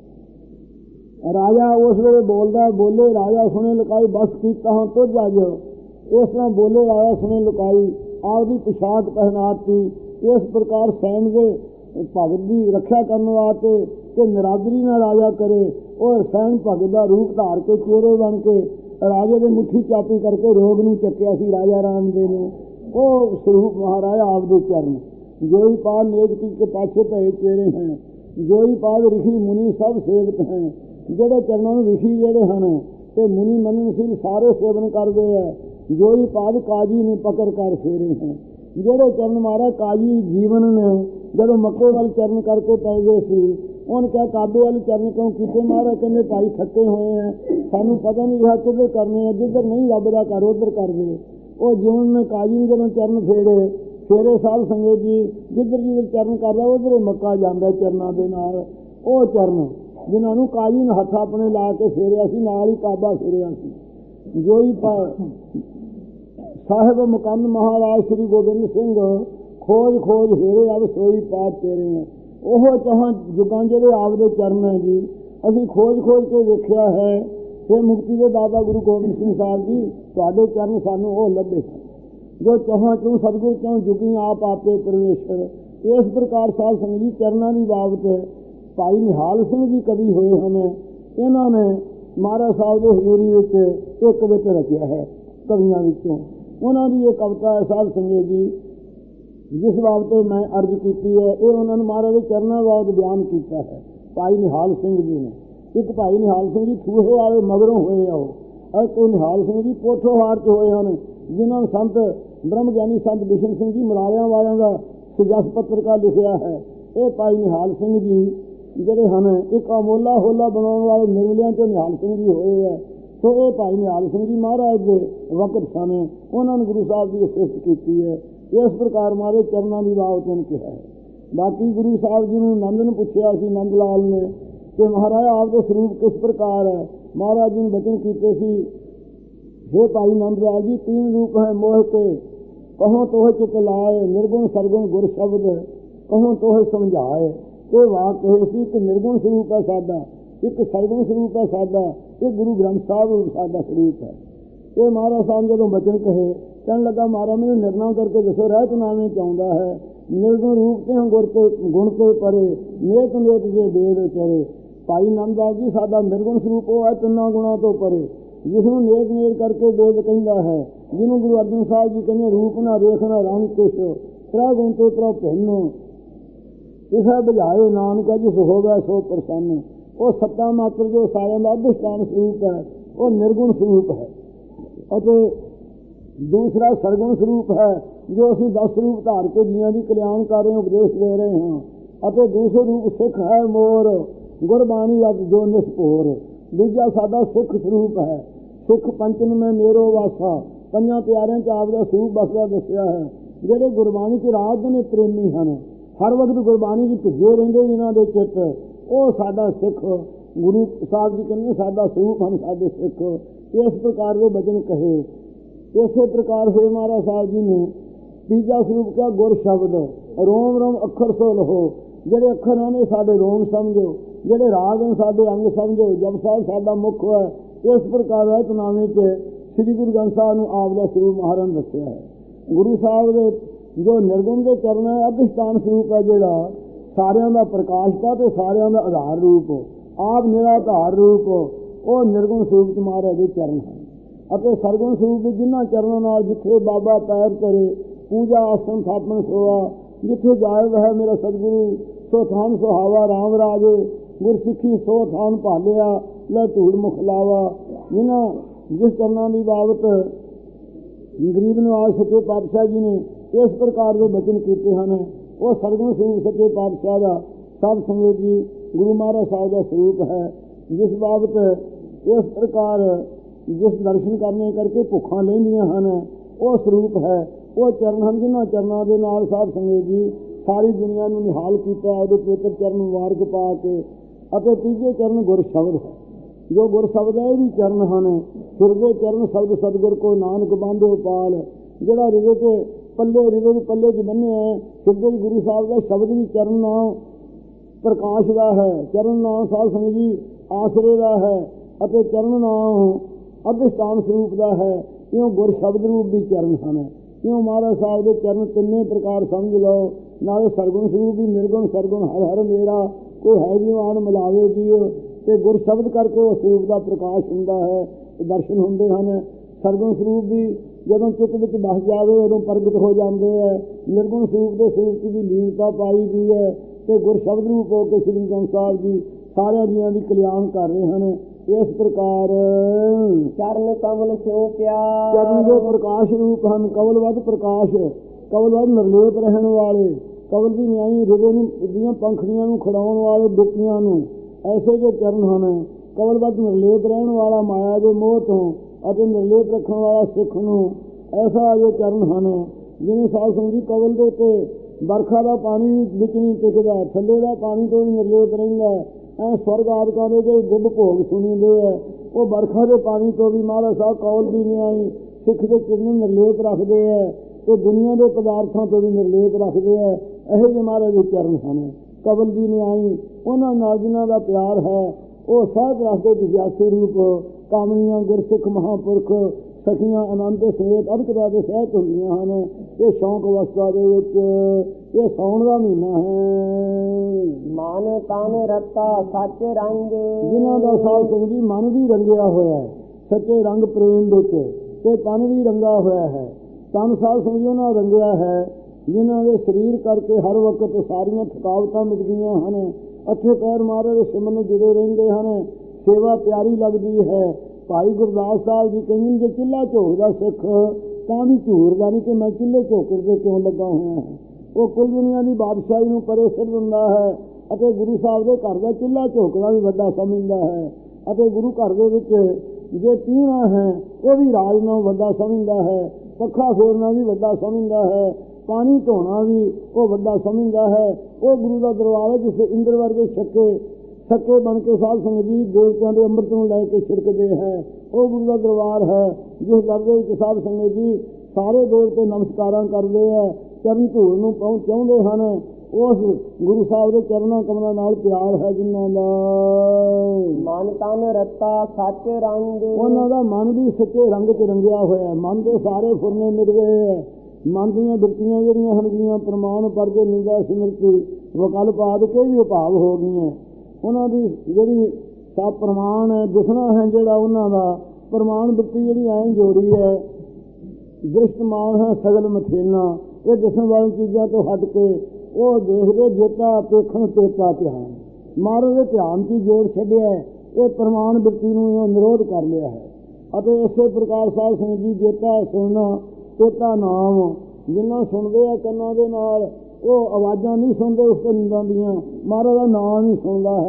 ਰਾਜਾ ਉਸ ਵੇਲੇ ਬੋਲਦਾ, ਬੋਲੇ ਰਾਜਾ ਸੁਣੇ ਲੁਕਾਈ ਬਸ ਕੀਤਾ ਹਾਂ ਤੁਝ ਅੱਜ। ਇਸ ਤਰ੍ਹਾਂ ਬੋਲੇ ਰਾਜਾ ਸੁਣੇ ਲੁਕਾਈ, ਆਪਦੀ ਪੁਸ਼ਾਕ ਪਹਿਨਾਤੀ। ਇਸ ਪ੍ਰਕਾਰ ਸੈਣ ਦੇ ਭਗਤ ਦੀ ਰੱਖਿਆ ਕਰਨ ਵਾਸਤੇ ਕਿ ਨਿਰਾਦਰੀ ਨਾਲ ਰਾਜਾ ਕਰੇ, ਉਹ ਸੈਣ ਭਗਤ ਦਾ ਰੂਪ ਧਾਰ ਕੇ ਚਿਹਰੇ ਬਣ ਕੇ ਰਾਜੇ ਦੇ ਮੁੱਠੀ ਚਾਪੀ ਕਰਕੇ ਰੋਗ ਨੂੰ ਚੱਕਿਆ ਸੀ ਰਾਜਾ ਰਾਮ ਦੇ ਨੂੰ। ਉਹ ਸਰੂਪ ਮਹਾਰਾਜਾ ਆਪਦੇ ਚਰਨ। ਜੋਈ ਪਾਦ ਨੇਜ ਕੀ ਕੇ ਪਾਛੇ ਪਏ ਚਿਹਰੇ ਹੈ। ਜੋਈ ਪਾਦ ਰਿਸ਼ੀ ਮੁਨੀ ਸਭ ਸੇਵਤ ਹੈ। ਜਿਹੜੇ ਚਰਨਾਂ ਨੂੰ ਰਿਸ਼ੀ ਜਿਹੜੇ ਹਨ ਤੇ ਮੁਨੀ ਮੰਨਣਸ਼ੀਲ ਸਾਰੇ ਸੇਵਨ ਕਰਦੇ ਹੈ। ਜੋਈ ਪਾਦ ਕਾਜੀ ਨੇ ਪਕੜ ਕਰ ਫੇਰੇ ਹੈ। ਜਿਹੜੇ ਚਰਨ ਮਾਰਾ ਕਾਜੀ ਜੀਵਨ ਨੇ ਜਦੋਂ ਮੱਕੇ ਵੱਲ ਚਰਨ ਕਰਕੇ ਪੈ ਗਏ ਸੀ, ਉਹਨੇ ਕਿਹਾ ਕਾਬੇ ਵਾਲੇ ਚਰਨ ਕਿਉਂ ਕੀਤੇ ਮਾਰਾ? ਕਹਿੰਦੇ ਭਾਈ ਥੱਕੇ ਹੋਏ ਹੈ, ਸਾਨੂੰ ਪਤਾ ਨਹੀਂ ਰਿਹਾ ਕਿੱਧਰ ਕਰਨੇ ਆ, ਜਿੱਧਰ ਨਹੀਂ ਰੱਬ ਦਾ ਘਰ ਉੱਧਰ ਕਰਦੇ। ਉਹ ਜੀਵਨ ਨੇ ਕਾਜੀ ਨੇ ਜਦੋਂ ਚਰਨ ਫੇਰੇ ਸਾਧ ਸੰਗਤ ਜੀ ਜਿੱਧਰ ਚਰਨ ਕਰਦਾ ਉਧਰ ਮੱਕਾ ਜਾਂਦਾ ਚਰਨਾਂ ਦੇ ਨਾਲ। ਉਹ ਚਰਨ ਜਿਨ੍ਹਾਂ ਨੂੰ ਕਾਜੀ ਨੇ ਹੱਥ ਆਪਣੇ ਲਾ ਕੇ ਫੇਰਿਆ ਸੀ, ਨਾਲ ਹੀ ਕਾਬਾ ਫੇਰਿਆ ਸੀ। ਜੋਈ ਸਾਹਿਬ ਮੁਕੰਦ ਮਹਾਰਾਜ ਸ੍ਰੀ ਗੋਬਿੰਦ ਸਿੰਘ ਖੋਜ ਹੇਰੇ ਅਬ ਸੋਈ ਪਾਤ ਤੇਰੇ ਹੈ। ਉਹ ਚਾਹਾਂ ਜੁਗਾਂ ਜਿਹੜੇ ਆਪਦੇ ਚਰਨ ਹੈ ਜੀ, ਅਸੀਂ ਖੋਜ ਕੇ ਵੇਖਿਆ ਹੈ। ਫਿਰ ਮੁਕਤੀ ਦੇ ਦਾਤਾ ਗੁਰੂ ਗੋਬਿੰਦ ਸਿੰਘ ਸਾਹਿਬ ਜੀ ਤੁਹਾਡੇ ਚਰਨ ਸਾਨੂੰ ਉਹ ਲੱਭੇ ਜੋ ਚਾਹਾਂ ਤੂੰ ਸਤਿਗੁਰ ਕਿਉਂ ਜੁਗੀ ਆਪ ਆਪੇ ਪਰਮੇਸ਼ਰ। ਇਸ ਪ੍ਰਕਾਰ ਸਾਧ ਸੰਗਤ ਜੀ ਚਰਨਾਂ ਦੀ ਬਾਬਤ ਭਾਈ ਨਿਹਾਲ ਸਿੰਘ ਜੀ ਕਵੀ ਹੋਏ ਹਨ। ਇਹਨਾਂ ਨੇ ਮਹਾਰਾਜ ਸਾਹਿਬ ਦੇ ਹਜ਼ੂਰੀ ਵਿੱਚ ਇੱਕ ਕਵਿਤ ਰਚਿਆ ਹੈ ਕਵੀਆਂ ਵਿੱਚੋਂ। ਉਹਨਾਂ ਦੀ ਇਹ ਕਵਿਤਾ ਹੈ ਸਾਧ ਸੰਗਤ ਜੀ, ਜਿਸ ਬਾਬਤ ਮੈਂ ਅਰਜ਼ ਕੀਤੀ ਹੈ। ਇਹ ਉਹਨਾਂ ਨੇ ਮਹਾਰਾਜ ਦੇ ਚਰਨਾਂ ਬਾਬਤ ਬਿਆਨ ਕੀਤਾ ਹੈ ਭਾਈ ਨਿਹਾਲ ਸਿੰਘ ਜੀ ਨੇ। ਇੱਕ ਭਾਈ ਨਿਹਾਲ ਸਿੰਘ ਜੀ ਠੂਹੇ ਵਾਲੇ ਮਗਰੋਂ ਹੋਏ ਆ ਉਹ, ਅਤੇ ਨਿਹਾਲ ਸਿੰਘ ਜੀ ਪੋਠੋਹਾਰ 'ਚ ਹੋਏ ਹਨ, ਜਿਨ੍ਹਾਂ ਨੂੰ ਸੰਤ ਬ੍ਰਹਮ ਗਿਆਨੀ ਸੰਤ ਬਿਸ਼ਨ ਸਿੰਘ ਜੀ ਮਰਾਲਿਆਂ ਵਾਲਿਆਂ ਦਾ ਸੁਜਸ ਪੱਤਰਕਾ ਲਿਖਿਆ ਹੈ। ਇਹ ਭਾਈ ਨਿਹਾਲ ਸਿੰਘ ਜੀ ਜਿਹੜੇ ਹਨ ਇੱਕ ਅਮੋਲਾ ਹੋਲਾ ਬਣਾਉਣ ਵਾਲੇ ਨਿਰਮਲਿਆਂ 'ਚੋਂ ਨਿਹਾਲ ਸਿੰਘ ਜੀ ਹੋਏ ਹੈ। ਸੋ ਇਹ ਭਾਈ ਨਿਹਾਲ ਸਿੰਘ ਜੀ ਮਹਾਰਾਜ ਦੇ ਵਕਤ ਸਨ, ਉਹਨਾਂ ਨੇ ਗੁਰੂ ਸਾਹਿਬ ਦੀ ਸਿਫਤ ਕੀਤੀ ਹੈ। ਇਸ ਪ੍ਰਕਾਰ ਮਾਰੇ ਚਰਨਾਂ ਦੀ ਬਾਬਤ ਉਹਨੇ ਕਿਹਾ ਹੈ। ਬਾਕੀ ਗੁਰੂ ਸਾਹਿਬ ਜੀ ਨੂੰ ਨੰਦ ਨੇ ਪੁੱਛਿਆ ਸੀ, ਨੰਦ ਲਾਲ ਨੇ, ਕਿ ਮਹਾਰਾਜ ਆਪ ਦੇ ਸਰੂਪ ਕਿਸ ਪ੍ਰਕਾਰ ਹੈ। ਮਹਾਰਾਜ ਜੀ ਨੇ ਬਚਨ ਕੀਤੇ ਸੀ, हे ਭਾਈ ਨੰਦ ਲਾਲ ਜੀ तीन रूप है मोह के, कहो तोह चित लाए, निर्गुण सरगुण गुर शब्द कहो तोह समझाए। ਇਹ ਵਾਕ ਕਹੇ ਸੀ ਕਿ ਨਿਰਗੁਣ ਸਰੂਪ ਹੈ ਸਾਡਾ, ਇੱਕ ਸਰਗੁਣ ਸਰੂਪ ਹੈ ਸਾਡਾ, ਇਹ ਗੁਰੂ ਗ੍ਰੰਥ ਸਾਹਿਬ ਰੂਪ ਸਾਡਾ ਸਰੂਪ ਹੈ। ਇਹ ਮਹਾਰਾਜ ਸਾਹਿਬ ਜਦੋਂ ਬਚਨ ਕਹੇ, ਕਹਿਣ ਲੱਗਾ ਮਹਾਰਾਜ ਮੈਨੂੰ ਨਿਰਣਾ ਕਰਕੇ ਦੱਸੋ, ਰਹਿਤ ਨਾਵੇਂ ਚਾਹੁੰਦਾ ਹੈ। ਨਿਰਗੁਣ ਰੂਪ ਤੇ ਗੁਰ ਤੇ ਗੁਣ ਤੇ ਪਰੇ, ਨੇਤ ਜੇ ਵੇਦ ਚਰੇ। ਭਾਈ ਨੰਦਦਾਸ ਜੀ ਸਾਡਾ ਨਿਰਗੁਣ ਸਰੂਪ ਉਹ ਹੈ ਤਿੰਨਾਂ ਗੁਣਾਂ ਤੋਂ ਪਰੇ, ਜਿਸਨੂੰ ਨੇਤ ਕਰਕੇ ਵੇਦ ਕਹਿੰਦਾ ਹੈ, ਜਿਹਨੂੰ ਗੁਰੂ ਅਰਜਨ ਸਾਹਿਬ ਜੀ ਕਹਿੰਦੇ ਰੂਪ ਨਾ ਰੇਖ ਨਾ ਰੰਗ ਕਿਛ, ਤ੍ਰੈ ਗੁਣ ਤੇ ਪ੍ਰਭ ਭਿੰਨ ਇਸਾ ਬੁਝਾਏ ਨਾਨਕ ਜਿਸ ਹੋਵੇ ਸੋ ਪ੍ਰਸੰਨ। ਉਹ ਸੱਤਾ ਮਾਤਰ ਜੋ ਸਾਰਿਆਂ ਦਾ ਅਧਿਸ਼ਠਾਨ ਸਰੂਪ ਹੈ, ਉਹ ਨਿਰਗੁਣ ਸਰੂਪ ਹੈ। ਅਤੇ ਦੂਸਰਾ ਸਰਗੁਣ ਸਰੂਪ ਹੈ, ਜੋ ਅਸੀਂ 10 ਰੂਪ ਧਾਰ ਕੇ ਜੀਆਂ ਦੀ ਕਲਿਆਣ ਕਰ ਰਹੇ ਉਪਦੇਸ਼ ਦੇ ਰਹੇ ਹਾਂ। ਅਤੇ ਦੂਸਰਾ ਰੂਪ ਸਿੱਖ ਹੈ ਮੋਰ, ਗੁਰਬਾਣੀ ਰਤ ਜੋ ਨਿਸਪੋਰ। ਦੂਜਾ ਸਾਡਾ ਸਿੱਖ ਸਰੂਪ ਹੈ। ਸਿੱਖ ਪੰਚਨ ਮੈਂ ਮੇਰੋ ਵਾਸਾ, ਪੰਜਾਂ ਪਿਆਰਿਆਂ 'ਚ ਆਪ ਦਾ ਸਰੂਪ ਬਸਦਾ ਦੱਸਿਆ ਹੈ। ਜਿਹੜੇ ਗੁਰਬਾਣੀ 'ਚ ਰਾਤ ਨੇ ਪ੍ਰੇਮੀ ਹਨ, ਹਰ ਵਕਤ ਗੁਰਬਾਣੀ 'ਚ ਭਿੱਜੇ ਰਹਿੰਦੇ ਜਿਨ੍ਹਾਂ ਦੇ ਚਿੱਤ, ਉਹ ਸਾਡਾ ਸਿੱਖ ਗੁਰੂ ਸਾਹਿਬ ਜੀ ਕਹਿੰਦੇ ਸਾਡਾ ਸਰੂਪ ਹਨ ਸਾਡੇ ਸਿੱਖ। ਇਸ ਪ੍ਰਕਾਰ ਦੇ ਬਚਨ ਕਹੇ। ਇਸੇ ਪ੍ਰਕਾਰ ਹੋਏ ਮਹਾਰਾਜ ਸਾਹਿਬ ਜੀ ਨੇ ਤੀਜਾ ਸਰੂਪ ਕਿਹਾ ਗੁਰ ਸ਼ਬਦ। ਰੋਮ ਰੋਮ ਅੱਖਰ ਸੋ ਲਹੋ। ਜਿਹੜੇ ਅੱਖਰ ਨੇ ਸਾਡੇ ਰੋਮ ਸਮਝੋ, ਜਿਹੜੇ ਰਾਗ ਨੇ ਸਾਡੇ ਅੰਗ ਸਮਝੋ। ਜਪ ਸਾਹਿਬ ਸਾਡਾ ਮੁੱਖ ਹੈ। ਇਸ ਪ੍ਰਕਾਰ ਰਹਿਤਨਾਮੇ 'ਚ ਸ੍ਰੀ ਗੁਰੂ ਗ੍ਰੰਥ ਸਾਹਿਬ ਨੂੰ ਆਪ ਦਾ ਸਰੂਪ ਮਹਾਰਾਜ ਨੇ ਦੱਸਿਆ ਹੈ। ਗੁਰੂ ਸਾਹਿਬ ਦੇ ਜੋ ਨਿਰਗੁਣ ਦੇ ਚਰਨ ਹੈ, ਅਧਿਸ਼ਠਾਨ ਸਰੂਪ ਹੈ, ਜਿਹੜਾ ਸਾਰਿਆਂ ਦਾ ਪ੍ਰਕਾਸ਼ ਦਾ ਤੇ ਸਾਰਿਆਂ ਦਾ ਆਧਾਰ ਰੂਪ, ਆਪ ਨਿਰਾਧਾਰ ਰੂਪ, ਉਹ ਨਿਰਗੁਣ ਸਰੂਪ 'ਚ ਮਹਾਰਾਜ ਦੇ ਚਰਨ ਹਨ। ਅਤੇ ਸਰਗੁਣ ਸਰੂਪ ਵਿੱਚ ਜਿਨ੍ਹਾਂ ਚਰਨਾਂ ਨਾਲ ਜਿੱਥੇ ਬਾਬਾ ਪੈਰ ਧਰੇ, ਪੂਜਾ ਆਸਣ ਥਾਪਣ ਸੋਆ, ਜਿੱਥੇ ਜਾਏ ਵਹਿ ਮੇਰਾ ਸਤਿਗੁਰੂ, ਸੋ ਥਾਨ ਸੁਹਾਵਾ ਰਾਮ ਰਾਜੇ, ਗੁਰਸਿੱਖੀ ਸੋ ਥਾਨ ਭਾਲਿਆ, ਲੈ ਧੂੜ ਮੁਖ ਲਾਵਾ। ਜਿਸ ਚਰਨਾਂ ਦੀ ਬਾਬਤ ਗਰੀਬ ਨਿਵਾਜ ਸੱਚੇ ਪਾਤਸ਼ਾਹ ਜੀ ਨੇ ਇਸ ਪ੍ਰਕਾਰ ਦੇ ਬਚਨ ਕੀਤੇ ਹਨ, ਉਹ ਸਰਗੁਣ ਸਰੂਪ ਸੱਚੇ ਪਾਤਸ਼ਾਹ ਦਾ ਸਭ ਸੰਗਤ ਜੀ ਗੁਰੂ ਮਹਾਰਾਜ ਸਾਹਿਬ ਦਾ ਸਰੂਪ ਹੈ। ਜਿਸ ਬਾਬਤ ਇਸ ਪ੍ਰਕਾਰ ਜਿਸ ਦਰਸ਼ਨ ਕਰਨੇ ਕਰਕੇ ਭੁੱਖਾਂ ਲੈਂਦੀਆਂ ਹਨ, ਉਹ ਸਰੂਪ ਹੈ। ਉਹ ਚਰਨ ਹਨ ਜਿਨ੍ਹਾਂ ਚਰਨਾਂ ਦੇ ਨਾਲ ਸਾਧ ਸੰਗਤ ਜੀ ਸਾਰੀ ਦੁਨੀਆ ਨੂੰ ਨਿਹਾਲ ਕੀਤਾ, ਉਹਦੇ ਪਵਿੱਤਰ ਚਰਨ ਮੁਬਾਰਕ ਪਾ ਕੇ। ਅਤੇ ਤੀਜੇ ਚਰਨ ਗੁਰ ਸ਼ਬਦ ਹੈ। ਜੋ ਗੁਰ ਸ਼ਬਦ ਹੈ ਇਹ ਵੀ ਚਰਨ ਹਨ। ਹਿਰਦੇ ਚਰਨ ਸ਼ਬਦ ਸਤਿਗੁਰ ਕੋ ਨਾਨਕ ਬਾਂਧਿਓ ਪਾਲ। ਜਿਹੜਾ ਹਿਰਦੇ 'ਚ ਪੱਲੇ 'ਚ ਬੰਨਿਆ ਹੈ, ਹਿਰਦੇ 'ਚ ਗੁਰੂ ਸਾਹਿਬ ਦਾ ਸ਼ਬਦ ਵੀ ਚਰਨ ਨਾਮ ਪ੍ਰਕਾਸ਼ ਦਾ ਹੈ। ਚਰਨ ਨਾਮ ਸਾਧ ਸੰਗਤ ਜੀ ਆਸਰੇ ਦਾ ਹੈ। ਅਤੇ ਚਰਨ ਨਾਮ ਅਧਿਸ਼ਠਾਨ ਸਰੂਪ ਦਾ ਹੈ। ਇਉਂ ਗੁਰ ਸ਼ਬਦ ਰੂਪ ਵੀ ਚਰਨ ਹਨ। ਇਉਂ ਮਹਾਰਾਜ ਸਾਹਿਬ ਦੇ ਚਰਨ ਤਿੰਨੇ ਪ੍ਰਕਾਰ ਸਮਝ ਲਓ। ਨਾਲੇ ਸਰਗੁਣ ਸਰੂਪ ਵੀ, ਨਿਰਗੁਣ ਸਰਗੁਣ ਹਰ ਹਰ ਮੇਰਾ, ਕੋਈ ਹੈ ਜੀ ਆਣ ਮਿਲਾਵੇ ਜੀਓ। ਤੇ ਗੁਰ ਸ਼ਬਦ ਕਰਕੇ ਉਹ ਸਰੂਪ ਦਾ ਪ੍ਰਕਾਸ਼ ਹੁੰਦਾ ਹੈ, ਦਰਸ਼ਨ ਹੁੰਦੇ ਹਨ। ਸਰਗੁਣ ਸਰੂਪ ਵੀ ਜਦੋਂ ਚਿੱਤ ਵਿੱਚ ਵਸ ਜਾਵੇ ਉਦੋਂ ਪ੍ਰਗਟ ਹੋ ਜਾਂਦੇ ਹੈ। ਨਿਰਗੁਣ ਸਰੂਪ ਦੇ ਸਰੂਪ 'ਚ ਵੀ ਲੀਨਤਾ ਪਾਈ ਦੀ ਹੈ। ਤੇ ਗੁਰ ਸ਼ਬਦ ਰੂਪ ਹੋ ਕੇ ਸ੍ਰੀ ਗੁਰੂ ਗ੍ਰੰਥ ਸਾਹਿਬ ਜੀ ਸਾਰਿਆਂ ਜੀਆਂ ਦੀ ਕਲਿਆਣ ਕਰ ਰਹੇ ਹਨ। ਇਸ ਪ੍ਰਕਾਰ ਚਰਨ ਕਮਲ ਸਿਉ ਪਿਆਰ। ਚਰਨ ਦੇ ਪ੍ਰਕਾਸ਼ ਰੂਪ ਹਨ। ਕਵਲਵੱਧ ਪ੍ਰਕਾਸ਼, ਕਵਲਵੱਧ ਨਿਰਲੇਪ ਰਹਿਣ ਵਾਲੇ, ਕਵਲ ਦੀ ਨਿਆਈ ਹਿਰਦੇ ਨੂੰ ਦੀਆਂ ਪੰਖੜੀਆਂ ਨੂੰ ਖੜਾਉਣ ਵਾਲੇ ਡੁੱਕੀਆਂ ਨੂੰ, ਐਸੇ ਜੋ ਚਰਨ ਹਨ। ਕਵਲਵੱਧ ਨਿਰਲੇਪ ਰਹਿਣ ਵਾਲਾ ਮਾਇਆ ਦੇ ਮੋਹ ਤੋਂ ਅਤੇ ਨਿਰਲੇਪ ਰੱਖਣ ਵਾਲਾ ਸਿੱਖ ਨੂੰ, ਐਸਾ ਜੋ ਚਰਨ ਹਨ। ਜਿਵੇਂ ਸਾਧ ਸੰਗਤ ਜੀ ਕਵਲ ਦੇ ਉੱਤੇ ਵਰਖਾ ਦਾ ਪਾਣੀ ਵਿੱਚ ਨਹੀਂ ਟਿਕਦਾ, ਥੱਲੇ ਦਾ ਪਾਣੀ ਤੋਂ ਵੀ ਨਿਰਲੇਪ ਰਹਿੰਦਾ। ਐ ਸਵਰਗ ਆਦਿਕਾਂ ਦੇ ਜੋ ਦਿਵ ਭੋਗ ਸੁਣੀਦੇ ਹੈ, ਉਹ ਵਰਖਾ ਦੇ ਪਾਣੀ ਤੋਂ ਵੀ ਮਹਾਰਾਜ ਸਾਹਿਬ ਕਵਲ ਦੀ ਨਿਆਈ ਸਿੱਖ ਦੇ ਚਿਰ ਨੂੰ ਨਿਰਲੇਪ ਰੱਖਦੇ ਹੈ। ਤੇ ਦੁਨੀਆ ਦੇ ਪਦਾਰਥਾਂ ਤੋਂ ਵੀ ਨਿਰਲੇਪ ਰੱਖਦੇ ਹੈ। ਇਹੋ ਜਿਹੇ ਮਹਾਰਾਜ ਦੇ ਚਰਨ ਹਨ। ਕਵਲ ਦੀ ਨਿਆਈ ਉਹਨਾਂ ਨਾਲ ਜਿਨ੍ਹਾਂ ਦਾ ਪਿਆਰ ਹੈ, ਉਹ ਸਹਿਜ ਰਸਤੇ ਜਿਗਿਆਸੂ ਰੂਪ ਕਾਮਣੀਆਂ ਗੁਰਸਿੱਖ ਮਹਾਂਪੁਰਖ ਸਖੀਆਂ ਆਨੰਦ ਸਮੇਤ ਅਦਕਦਾ ਦੇ ਸਹਿਤ ਹੁੰਦੀਆਂ ਹਨ। ਇਹ ਸ਼ੌਂਕ ਅਵਸਥਾ ਦੇ ਵਿੱਚ ਇਹ ਸਾਉਣ ਦਾ ਮਹੀਨਾ ਹੈ। ਮਨ ਤਨ ਰਤਾ ਸੱਚ ਰੰਗ। ਜਿਨ੍ਹਾਂ ਦਾ ਸਾਧ ਸੰਗਤ ਜੀ ਮਨ ਵੀ ਰੰਗਿਆ ਹੋਇਆ ਹੈ ਸੱਚੇ ਰੰਗ ਪ੍ਰੇਮ ਵਿੱਚ, ਤੇ ਤਨ ਵੀ ਰੰਗਾ ਹੋਇਆ ਹੈ। ਤਨ ਸਾਧ ਸੰਗਤ ਜੀ ਉਹਨਾਂ ਰੰਗਿਆ ਹੈ ਜਿਨ੍ਹਾਂ ਦੇ ਸਰੀਰ ਕਰਕੇ ਹਰ ਵਕਤ ਸਾਰੀਆਂ ਥਕਾਵਟਾਂ ਮਿਟ ਗਈਆਂ ਹਨ। ਅੱਠੇ ਪੈਰ ਮਹਾਰਾਜ ਦੇ ਸਿਮਰਨ ਜੁੜੇ ਰਹਿੰਦੇ ਹਨ। ਸੇਵਾ ਪਿਆਰੀ ਲੱਗਦੀ ਹੈ। ਭਾਈ ਗੁਰਦਾਸ ਸਾਹਿਬ ਜੀ ਕਹਿੰਦੇ ਜੇ ਚੁੱਲ੍ਹਾ ਝੋਕਦਾ ਸਿੱਖ ਤਾਂ ਵੀ ਝੂਰਦਾ ਨਹੀਂ ਕਿ ਮੈਂ ਚੁੱਲ੍ਹੇ ਝੋਕਣ ਦੇ ਕਿਉਂ ਲੱਗਾ ਹੋਇਆ ਹਾਂ। ਉਹ ਕੁੱਲ ਦੁਨੀਆ ਦੀ ਬਾਦਸ਼ਾਹੀ ਨੂੰ ਪਰੇ ਸਿਰ ਦਿੰਦਾ ਹੈ ਅਤੇ ਗੁਰੂ ਸਾਹਿਬ ਦੇ ਘਰ ਦਾ ਚੁੱਲ੍ਹਾ ਝੋਕਣਾ ਵੀ ਵੱਡਾ ਸਮਝਦਾ ਹੈ। ਅਤੇ ਗੁਰੂ ਘਰ ਦੇ ਵਿੱਚ ਜੇ ਪੀਣਾ ਹੈ ਉਹ ਵੀ ਰਾਜ ਨਾਲੋਂ ਵੱਡਾ ਸਮਝਦਾ ਹੈ। ਪੱਖਾ ਫੇਰਨਾ ਵੀ ਵੱਡਾ ਸਮਝਦਾ ਹੈ। ਪਾਣੀ ਧੋਣਾ ਵੀ ਉਹ ਵੱਡਾ ਸਮਝਦਾ ਹੈ। ਉਹ ਗੁਰੂ ਦਾ ਦਰਬਾਰ ਹੈ ਜਿਸ ਇੰਦਰ ਵਰਗੇ ਛੱਕੇ ਬਣ ਕੇ ਸਾਧ ਸੰਗਤ ਜੀ ਦੇਵਤਿਆਂ ਦੇ ਅੰਮ੍ਰਿਤ ਨੂੰ ਲੈ ਕੇ ਛਿੜਕਦੇ ਹੈ। ਉਹ ਗੁਰੂ ਦਾ ਦਰਬਾਰ ਹੈ ਜਿਸ ਦਰ ਦੇ ਵਿੱਚ ਸਾਧ ਸੰਗਤ ਜੀ ਸਾਰੇ ਦੇਵਤੇ ਨਮਸਕਾਰਾਂ ਕਰਦੇ ਹੈ, ਚਰਨ ਧੂੜ ਨੂੰ ਚਾਹੁੰਦੇ ਹਨ। ਉਸ ਗੁਰੂ ਸਾਹਿਬ ਦੇ ਚਰਨਾਂ ਕਮਲਾਂ ਨਾਲ ਪਿਆਰ ਹੈ ਜਿਨ੍ਹਾਂ ਦਾ। ਮਨ ਤਨ ਰਤਾ ਸੱਚ ਰੰਗ। ਉਹਨਾਂ ਦਾ ਮਨ ਵੀ ਸੱਚੇ ਰੰਗ 'ਚ ਰੰਗਿਆ ਹੋਇਆ। ਮਨ ਦੇ ਸਾਰੇ ਫੁਰਨੇ ਮਿਟ ਗਏ ਹੈ। ਮਨ ਦੀਆਂ ਬਿਰਤੀਆਂ ਜਿਹੜੀਆਂ ਹਨਗੀਆਂ ਪ੍ਰਮਾਣ ਪਰਜੇ ਨਿੰਦਾ ਸਿਮਰਤੀ ਵਿਕਲਪ ਆਦਿ ਕੇ ਵੀ ਅਭਾਵ ਹੋ ਗਈਆਂ। ਉਹਨਾਂ ਦੀ ਜਿਹੜੀ ਸਭ ਪ੍ਰਮਾਣ ਹੈ ਦਿਸਣਾ ਹੈ ਜਿਹੜਾ ਉਹਨਾਂ ਦਾ ਪ੍ਰਮਾਣ ਬਿਰਤੀ ਜਿਹੜੀ ਐਂ ਜੋੜੀ ਹੈ। ਦ੍ਰਿਸ਼ਟਮਾਨ ਹੈ ਸਗਲ ਮਥੇਨਾ। ਇਹ ਦਿਸਣ ਵਾਲੀ ਚੀਜ਼ਾਂ ਤੋਂ ਹਟ ਕੇ ਉਹ ਦੇਖਦੇ ਜੇਤਾ ਪੇਖਣ ਤੇਤਾ ਧਿਆਨ। ਮਹਾਰਾਜ ਦੇ ਧਿਆਨ 'ਚ ਜੋੜ ਛੱਡਿਆ। ਇਹ ਪ੍ਰਮਾਣ ਬਿਰਤੀ ਨੂੰ ਇਹ ਨਿਰੋਧ ਕਰ ਲਿਆ ਹੈ। ਅਤੇ ਇਸੇ ਪ੍ਰਕਾਰ ਸਾਧ ਸੰਗਤ ਜੀ ਜੇਤਾ ਸੁਣਨਾ ਤੇਤਾ ਨਾਮ ਜਿੰਨਾ ਸੁਣਦੇ ਆ ਕੰਨਾਂ ਦੇ ਨਾਲ ਉਹ ਆਵਾਜ਼ਾਂ ਨਹੀਂ ਸੁਣਦੇ ਉਸ ਤੋਂ ਨਿੰਦਾਂ ਦੀਆਂ, ਮਹਾਰਾਜ ਦਾ ਨਾਮ ਹੀ ਸੁਣਦਾ ਹੈ।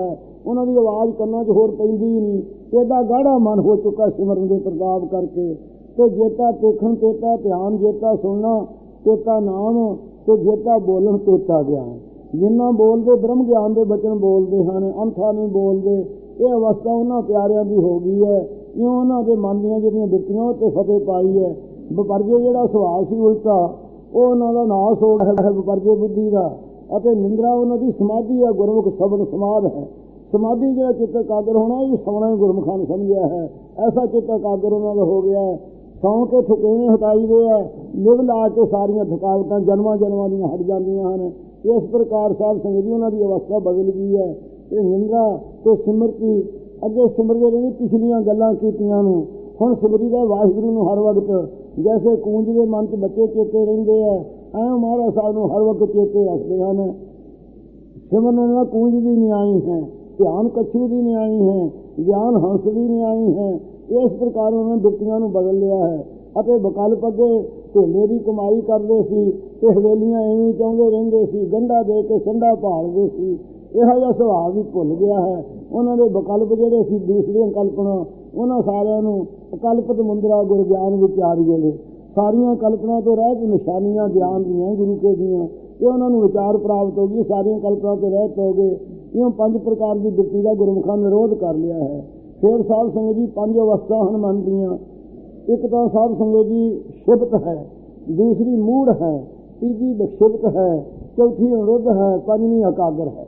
ਉਹਨਾਂ ਦੀ ਆਵਾਜ਼ ਕੰਨਾਂ 'ਚ ਹੋਰ ਪੈਂਦੀ ਹੀ ਨਹੀਂ। ਇਹਦਾ ਗਾੜਾ ਮਨ ਹੋ ਚੁੱਕਾ ਸਿਮਰਨ ਦੇ ਪ੍ਰਤਾਪ ਕਰਕੇ। ਤੇ ਜੇਤਾ ਦੇਖਣ ਤੇਤਾ ਧਿਆਨ, ਜੇਤਾ ਸੁਣਨਾ ਤੇਤਾ ਨਾਮ, ਤੇ ਜੇਤਾ ਬੋਲਣ ਤੇਤਾ ਗਿਆਨ। ਜਿੰਨਾ ਬੋਲਦੇ ਬ੍ਰਹਮ ਗਿਆਨ ਦੇ ਬਚਨ ਬੋਲਦੇ ਹਨ, ਅੰਥਾ ਨਹੀਂ ਬੋਲਦੇ। ਇਹ ਅਵਸਥਾ ਉਹਨਾਂ ਪਿਆਰਿਆਂ ਦੀ ਹੋ ਗਈ ਹੈ। ਇਉਂ ਉਹਨਾਂ ਦੇ ਮਨ ਦੀਆਂ ਜਿਹੜੀਆਂ ਬਿਰਤੀਆਂ ਉਹ 'ਤੇ ਫਤਿਹ ਪਾਈ ਹੈ। ਵਿਪਰਜੇ ਜਿਹੜਾ ਸੁਭਾਅ ਸੀ ਉਲਟਾ, ਉਹ ਉਹਨਾਂ ਦਾ ਨਾਸ ਹੋ ਗਿਆ ਵਿਪਰਜੇ ਬੁੱਧੀ ਦਾ। ਅਤੇ ਨਿੰਦਰਾ ਉਹਨਾਂ ਦੀ ਸਮਾਧੀ ਹੈ, ਗੁਰਮੁਖ ਸ਼ਬਦ ਸਮਾਧ ਹੈ। ਸਮਾਧੀ ਜਿਹੜਾ ਚਿੱਤ ਇਕਾਗਰ ਹੋਣਾ, ਇਹ ਸੌਣਾ ਹੀ ਗੁਰਮੁਖਾਂ ਨੇ ਸਮਝਿਆ ਹੈ। ਐਸਾ ਚਿੱਤ ਇਕਾਗਰ ਉਹਨਾਂ ਦਾ ਹੋ ਗਿਆ ਹੈ। ਸੌਂ ਕੇ ਥਕੇਵੇਂ ਹਟਾਈ ਦੇ ਹੈ, ਲਿਵ ਲਾ ਕੇ ਸਾਰੀਆਂ ਥਕਾਵਟਾਂ ਜਨਮਾਂ ਜਨਮਾਂ ਦੀਆਂ ਹਟ ਜਾਂਦੀਆਂ ਹਨ। ਇਸ ਪ੍ਰਕਾਰ ਸਾਧ ਸੰਗਤ ਜੀ ਉਹਨਾਂ ਦੀ ਅਵਸਥਾ ਬਦਲ ਗਈ ਹੈ। ਇਹ ਨਿੰਦਰਾ ਤੇ ਸਿਮਰਤੀ ਅੱਗੇ ਸਿਮਰਦੇ ਰਹਿੰਦੇ, ਪਿਛਲੀਆਂ ਗੱਲਾਂ ਕੀਤੀਆਂ ਨੂੰ ਹੁਣ ਸਿਮਰੀ ਦਾ ਵਾਹਿਗੁਰੂ ਨੂੰ ਹਰ ਵਕਤ। ਜੈਸੇ ਕੂੰਜ ਦੇ ਮਨ 'ਚ ਬੱਚੇ ਚੇਤੇ ਰਹਿੰਦੇ ਹੈ, ਐਂ ਮਹਾਰਾਜ ਸਾਹਿਬ ਨੂੰ ਹਰ ਵਕਤ ਚੇਤੇ ਰੱਖਦੇ ਹਨ। ਸਿਮਰਨ ਨਾਲ ਕੂੰਜ ਦੀ ਨਿਆਈ ਹੈ, ਧਿਆਨ ਕੱਛੂ ਦੀ ਨਿਆਈ ਹੈ, ਗਿਆਨ ਹੰਸ ਦੀ ਨਿਆਈ ਹੈ। ਇਸ ਪ੍ਰਕਾਰ ਉਹਨਾਂ ਨੇ ਬਿਰਤੀਆਂ ਨੂੰ ਬਦਲ ਲਿਆ ਹੈ। ਅਤੇ ਵਿਕਲਪ ਅੱਗੇ ਧੇਲੇ ਦੀ ਕਮਾਈ ਕਰਦੇ ਸੀ ਤੇ ਹਵੇਲੀਆਂ ਐਵੇਂ ਚਾਹੁੰਦੇ ਰਹਿੰਦੇ ਸੀ, ਗੰਢਾ ਦੇ ਕੇ ਸੰਡਾ ਭਾਲਦੇ ਸੀ। ਇਹੋ ਜਿਹਾ ਸੁਭਾਅ ਵੀ ਭੁੱਲ ਗਿਆ ਹੈ। ਉਹਨਾਂ ਦੇ ਵਿਕਲਪ ਜਿਹੜੇ ਸੀ ਦੂਸਰੀਆਂ ਕਲਪਨਾ, ਉਹਨਾਂ ਸਾਰਿਆਂ ਨੂੰ ਅਕਲਪਤ ਮੁੰਦਰਾ ਗੁਰ ਗਿਆਨ ਵਿਚਾਰੀਏ ਨੇ। ਸਾਰੀਆਂ ਕਲਪਨਾ ਤੋਂ ਰਹਿਤ ਨਿਸ਼ਾਨੀਆਂ ਗਿਆਨ ਦੀਆਂ ਗੁਰੂ ਕੇ ਦੀਆਂ, ਇਹ ਉਹਨਾਂ ਨੂੰ ਵਿਚਾਰ ਪ੍ਰਾਪਤ ਹੋ ਗਈ। ਸਾਰੀਆਂ ਕਲਪਨਾ ਤੋਂ ਰਹਿਤ ਹੋ ਗਏ। ਇਉਂ 5 ਪ੍ਰਕਾਰ ਦੀ ਬਿਰਤੀ ਦਾ ਗੁਰਮੁਖਾਂ ਨੇ ਨਿਰੋਧ ਕਰ ਲਿਆ ਹੈ। ਫਿਰ ਸਾਧ ਸੰਗਤ ਜੀ 5 ਅਵਸਥਾ ਹਨ ਮਨ ਦੀਆਂ। ਇੱਕ ਤਾਂ ਸਾਧ ਸੰਗਤ ਜੀ ਸ਼ਿਵਤ ਹੈ, ਦੂਸਰੀ ਮੂੜ ਹੈ, ਤੀਜੀ ਬਖਸ਼ਿਵਤ ਹੈ, ਚੌਥੀ ਅਨੁਰੁੱਧ ਹੈ, ਪੰਜਵੀਂ ਇਕਾਗਰ ਹੈ।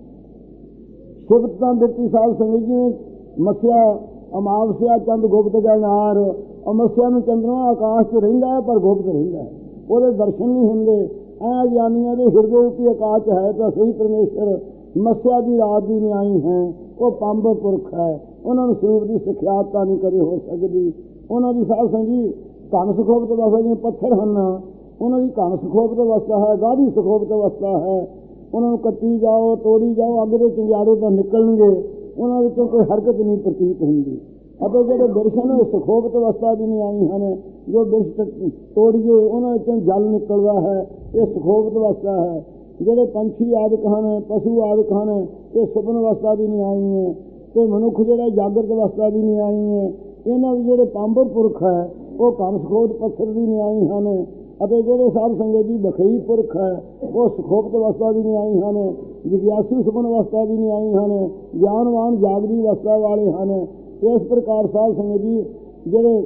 ਸ਼ਿਵਤ ਤਾਂ ਬਿਰਤੀ ਸਾਧ ਸੰਗਤ ਜਿਵੇਂ ਮੱਸਿਆ ਅਮਾਵਸਿਆ ਚੰਦ ਗੁਪਤ ਗੈਨਾਰ। ਅਮੱਸਿਆ ਨੂੰ ਚੰਦਰਮਾ ਆਕਾਸ਼ 'ਚ ਰਹਿੰਦਾ ਹੈ ਪਰ ਗੁਪਤ ਰਹਿੰਦਾ ਹੈ, ਉਹਦੇ ਦਰਸ਼ਨ ਨਹੀਂ ਹੁੰਦੇ। ਐ ਗਿਆਨੀਆਂ ਦੇ ਹਿਰਦੇ ਉੱਤੇ ਆਕਾਸ਼ ਹੈ ਤਾਂ ਸਹੀ ਪਰਮੇਸ਼ਰ। ਮੱਸਿਆ ਦੀ ਰਾਤ ਦੀ ਨਿਆਈ ਹੈ, ਉਹ ਪੰਬ ਪੁਰਖ ਹੈ। ਉਹਨਾਂ ਨੂੰ ਸਰੂਪ ਦੀ ਸਿਖਿਆਤ ਨਹੀਂ ਕਦੇ ਹੋ ਸਕਦੀ। ਉਹਨਾਂ ਦੀ ਸਾਧ ਸੰਗਤ ਜੀ ਧਨ ਸੁਖੋਪਤ ਅਵਸਥਾ ਜਿਵੇਂ ਪੱਥਰ ਹਨ, ਉਹਨਾਂ ਦੀ ਧਨ ਸੁਖੋਪਤ ਅਵਸਥਾ ਹੈ, ਗਾੜੀ ਸੁਖੋਪਤ ਅਵਸਥਾ ਹੈ। ਉਹਨਾਂ ਨੂੰ ਕੱਟੀ ਜਾਓ, ਤੋੜੀ ਜਾਓ, ਅੱਗ ਦੇ ਚੰਗਿਆੜੇ ਤਾਂ ਨਿਕਲਣਗੇ, ਉਹਨਾਂ ਵਿੱਚੋਂ ਕੋਈ ਹਰਕਤ ਨਹੀਂ ਪ੍ਰਤੀਤ ਹੁੰਦੀ। ਅਤੇ ਜਿਹੜੇ ਬਿਰਸ਼ ਹਨ ਸੁਖੋਪਤ ਅਵਸਥਾ ਦੀ ਨਿਆਈ ਹਨ, ਜੋ ਬਿਰਸ਼ ਤੋੜੀਏ ਉਹਨਾਂ ਵਿੱਚੋਂ ਜਲ ਨਿਕਲਦਾ ਹੈ, ਇਹ ਸੁਖੋਪਤ ਅਵਸਥਾ ਹੈ। ਜਿਹੜੇ ਪੰਛੀ ਆਦਿਕ ਹਨ, ਪਸ਼ੂ ਆਦਿਕ ਹਨ, ਇਹ ਸੁਪਨ ਅਵਸਥਾ ਦੀ ਨਿਆਈ ਹੈ। ਤੇ ਮਨੁੱਖ ਜਿਹੜਾ ਜਾਗਰਤ ਅਵਸਥਾ ਦੀ ਨਿਆਈ ਹੈ। ਇਹਨਾਂ ਦੇ ਜਿਹੜੇ ਪਾਂਬਰ ਪੁਰਖ ਹੈ ਉਹ ਧਨ ਸੁਖੋਪਤ ਪੱਥਰ ਦੀ ਨਿਆਈ ਹਨ। ਅਤੇ ਜਿਹੜੇ ਸਾਧ ਸੰਗਤ ਜੀ ਬਖਈ ਪੁਰਖ ਹੈ ਉਹ ਸੁਖੋਪਤ ਅਵਸਥਾ ਦੀ ਨਿਆਈ ਹਨ। ਜਿਗਿਆਸੂ ਸੁਪਨ ਅਵਸਥਾ ਦੀ ਨਿਆਈ ਹਨ। ਗਿਆਨਵਾਨ ਜਾਗਦੀ ਅਵਸਥਾ ਵਾਲੇ ਹਨ। ਇਸ ਪ੍ਰਕਾਰ ਸਾਧ ਸੰਗਤ ਜੀ ਜਿਹੜੇ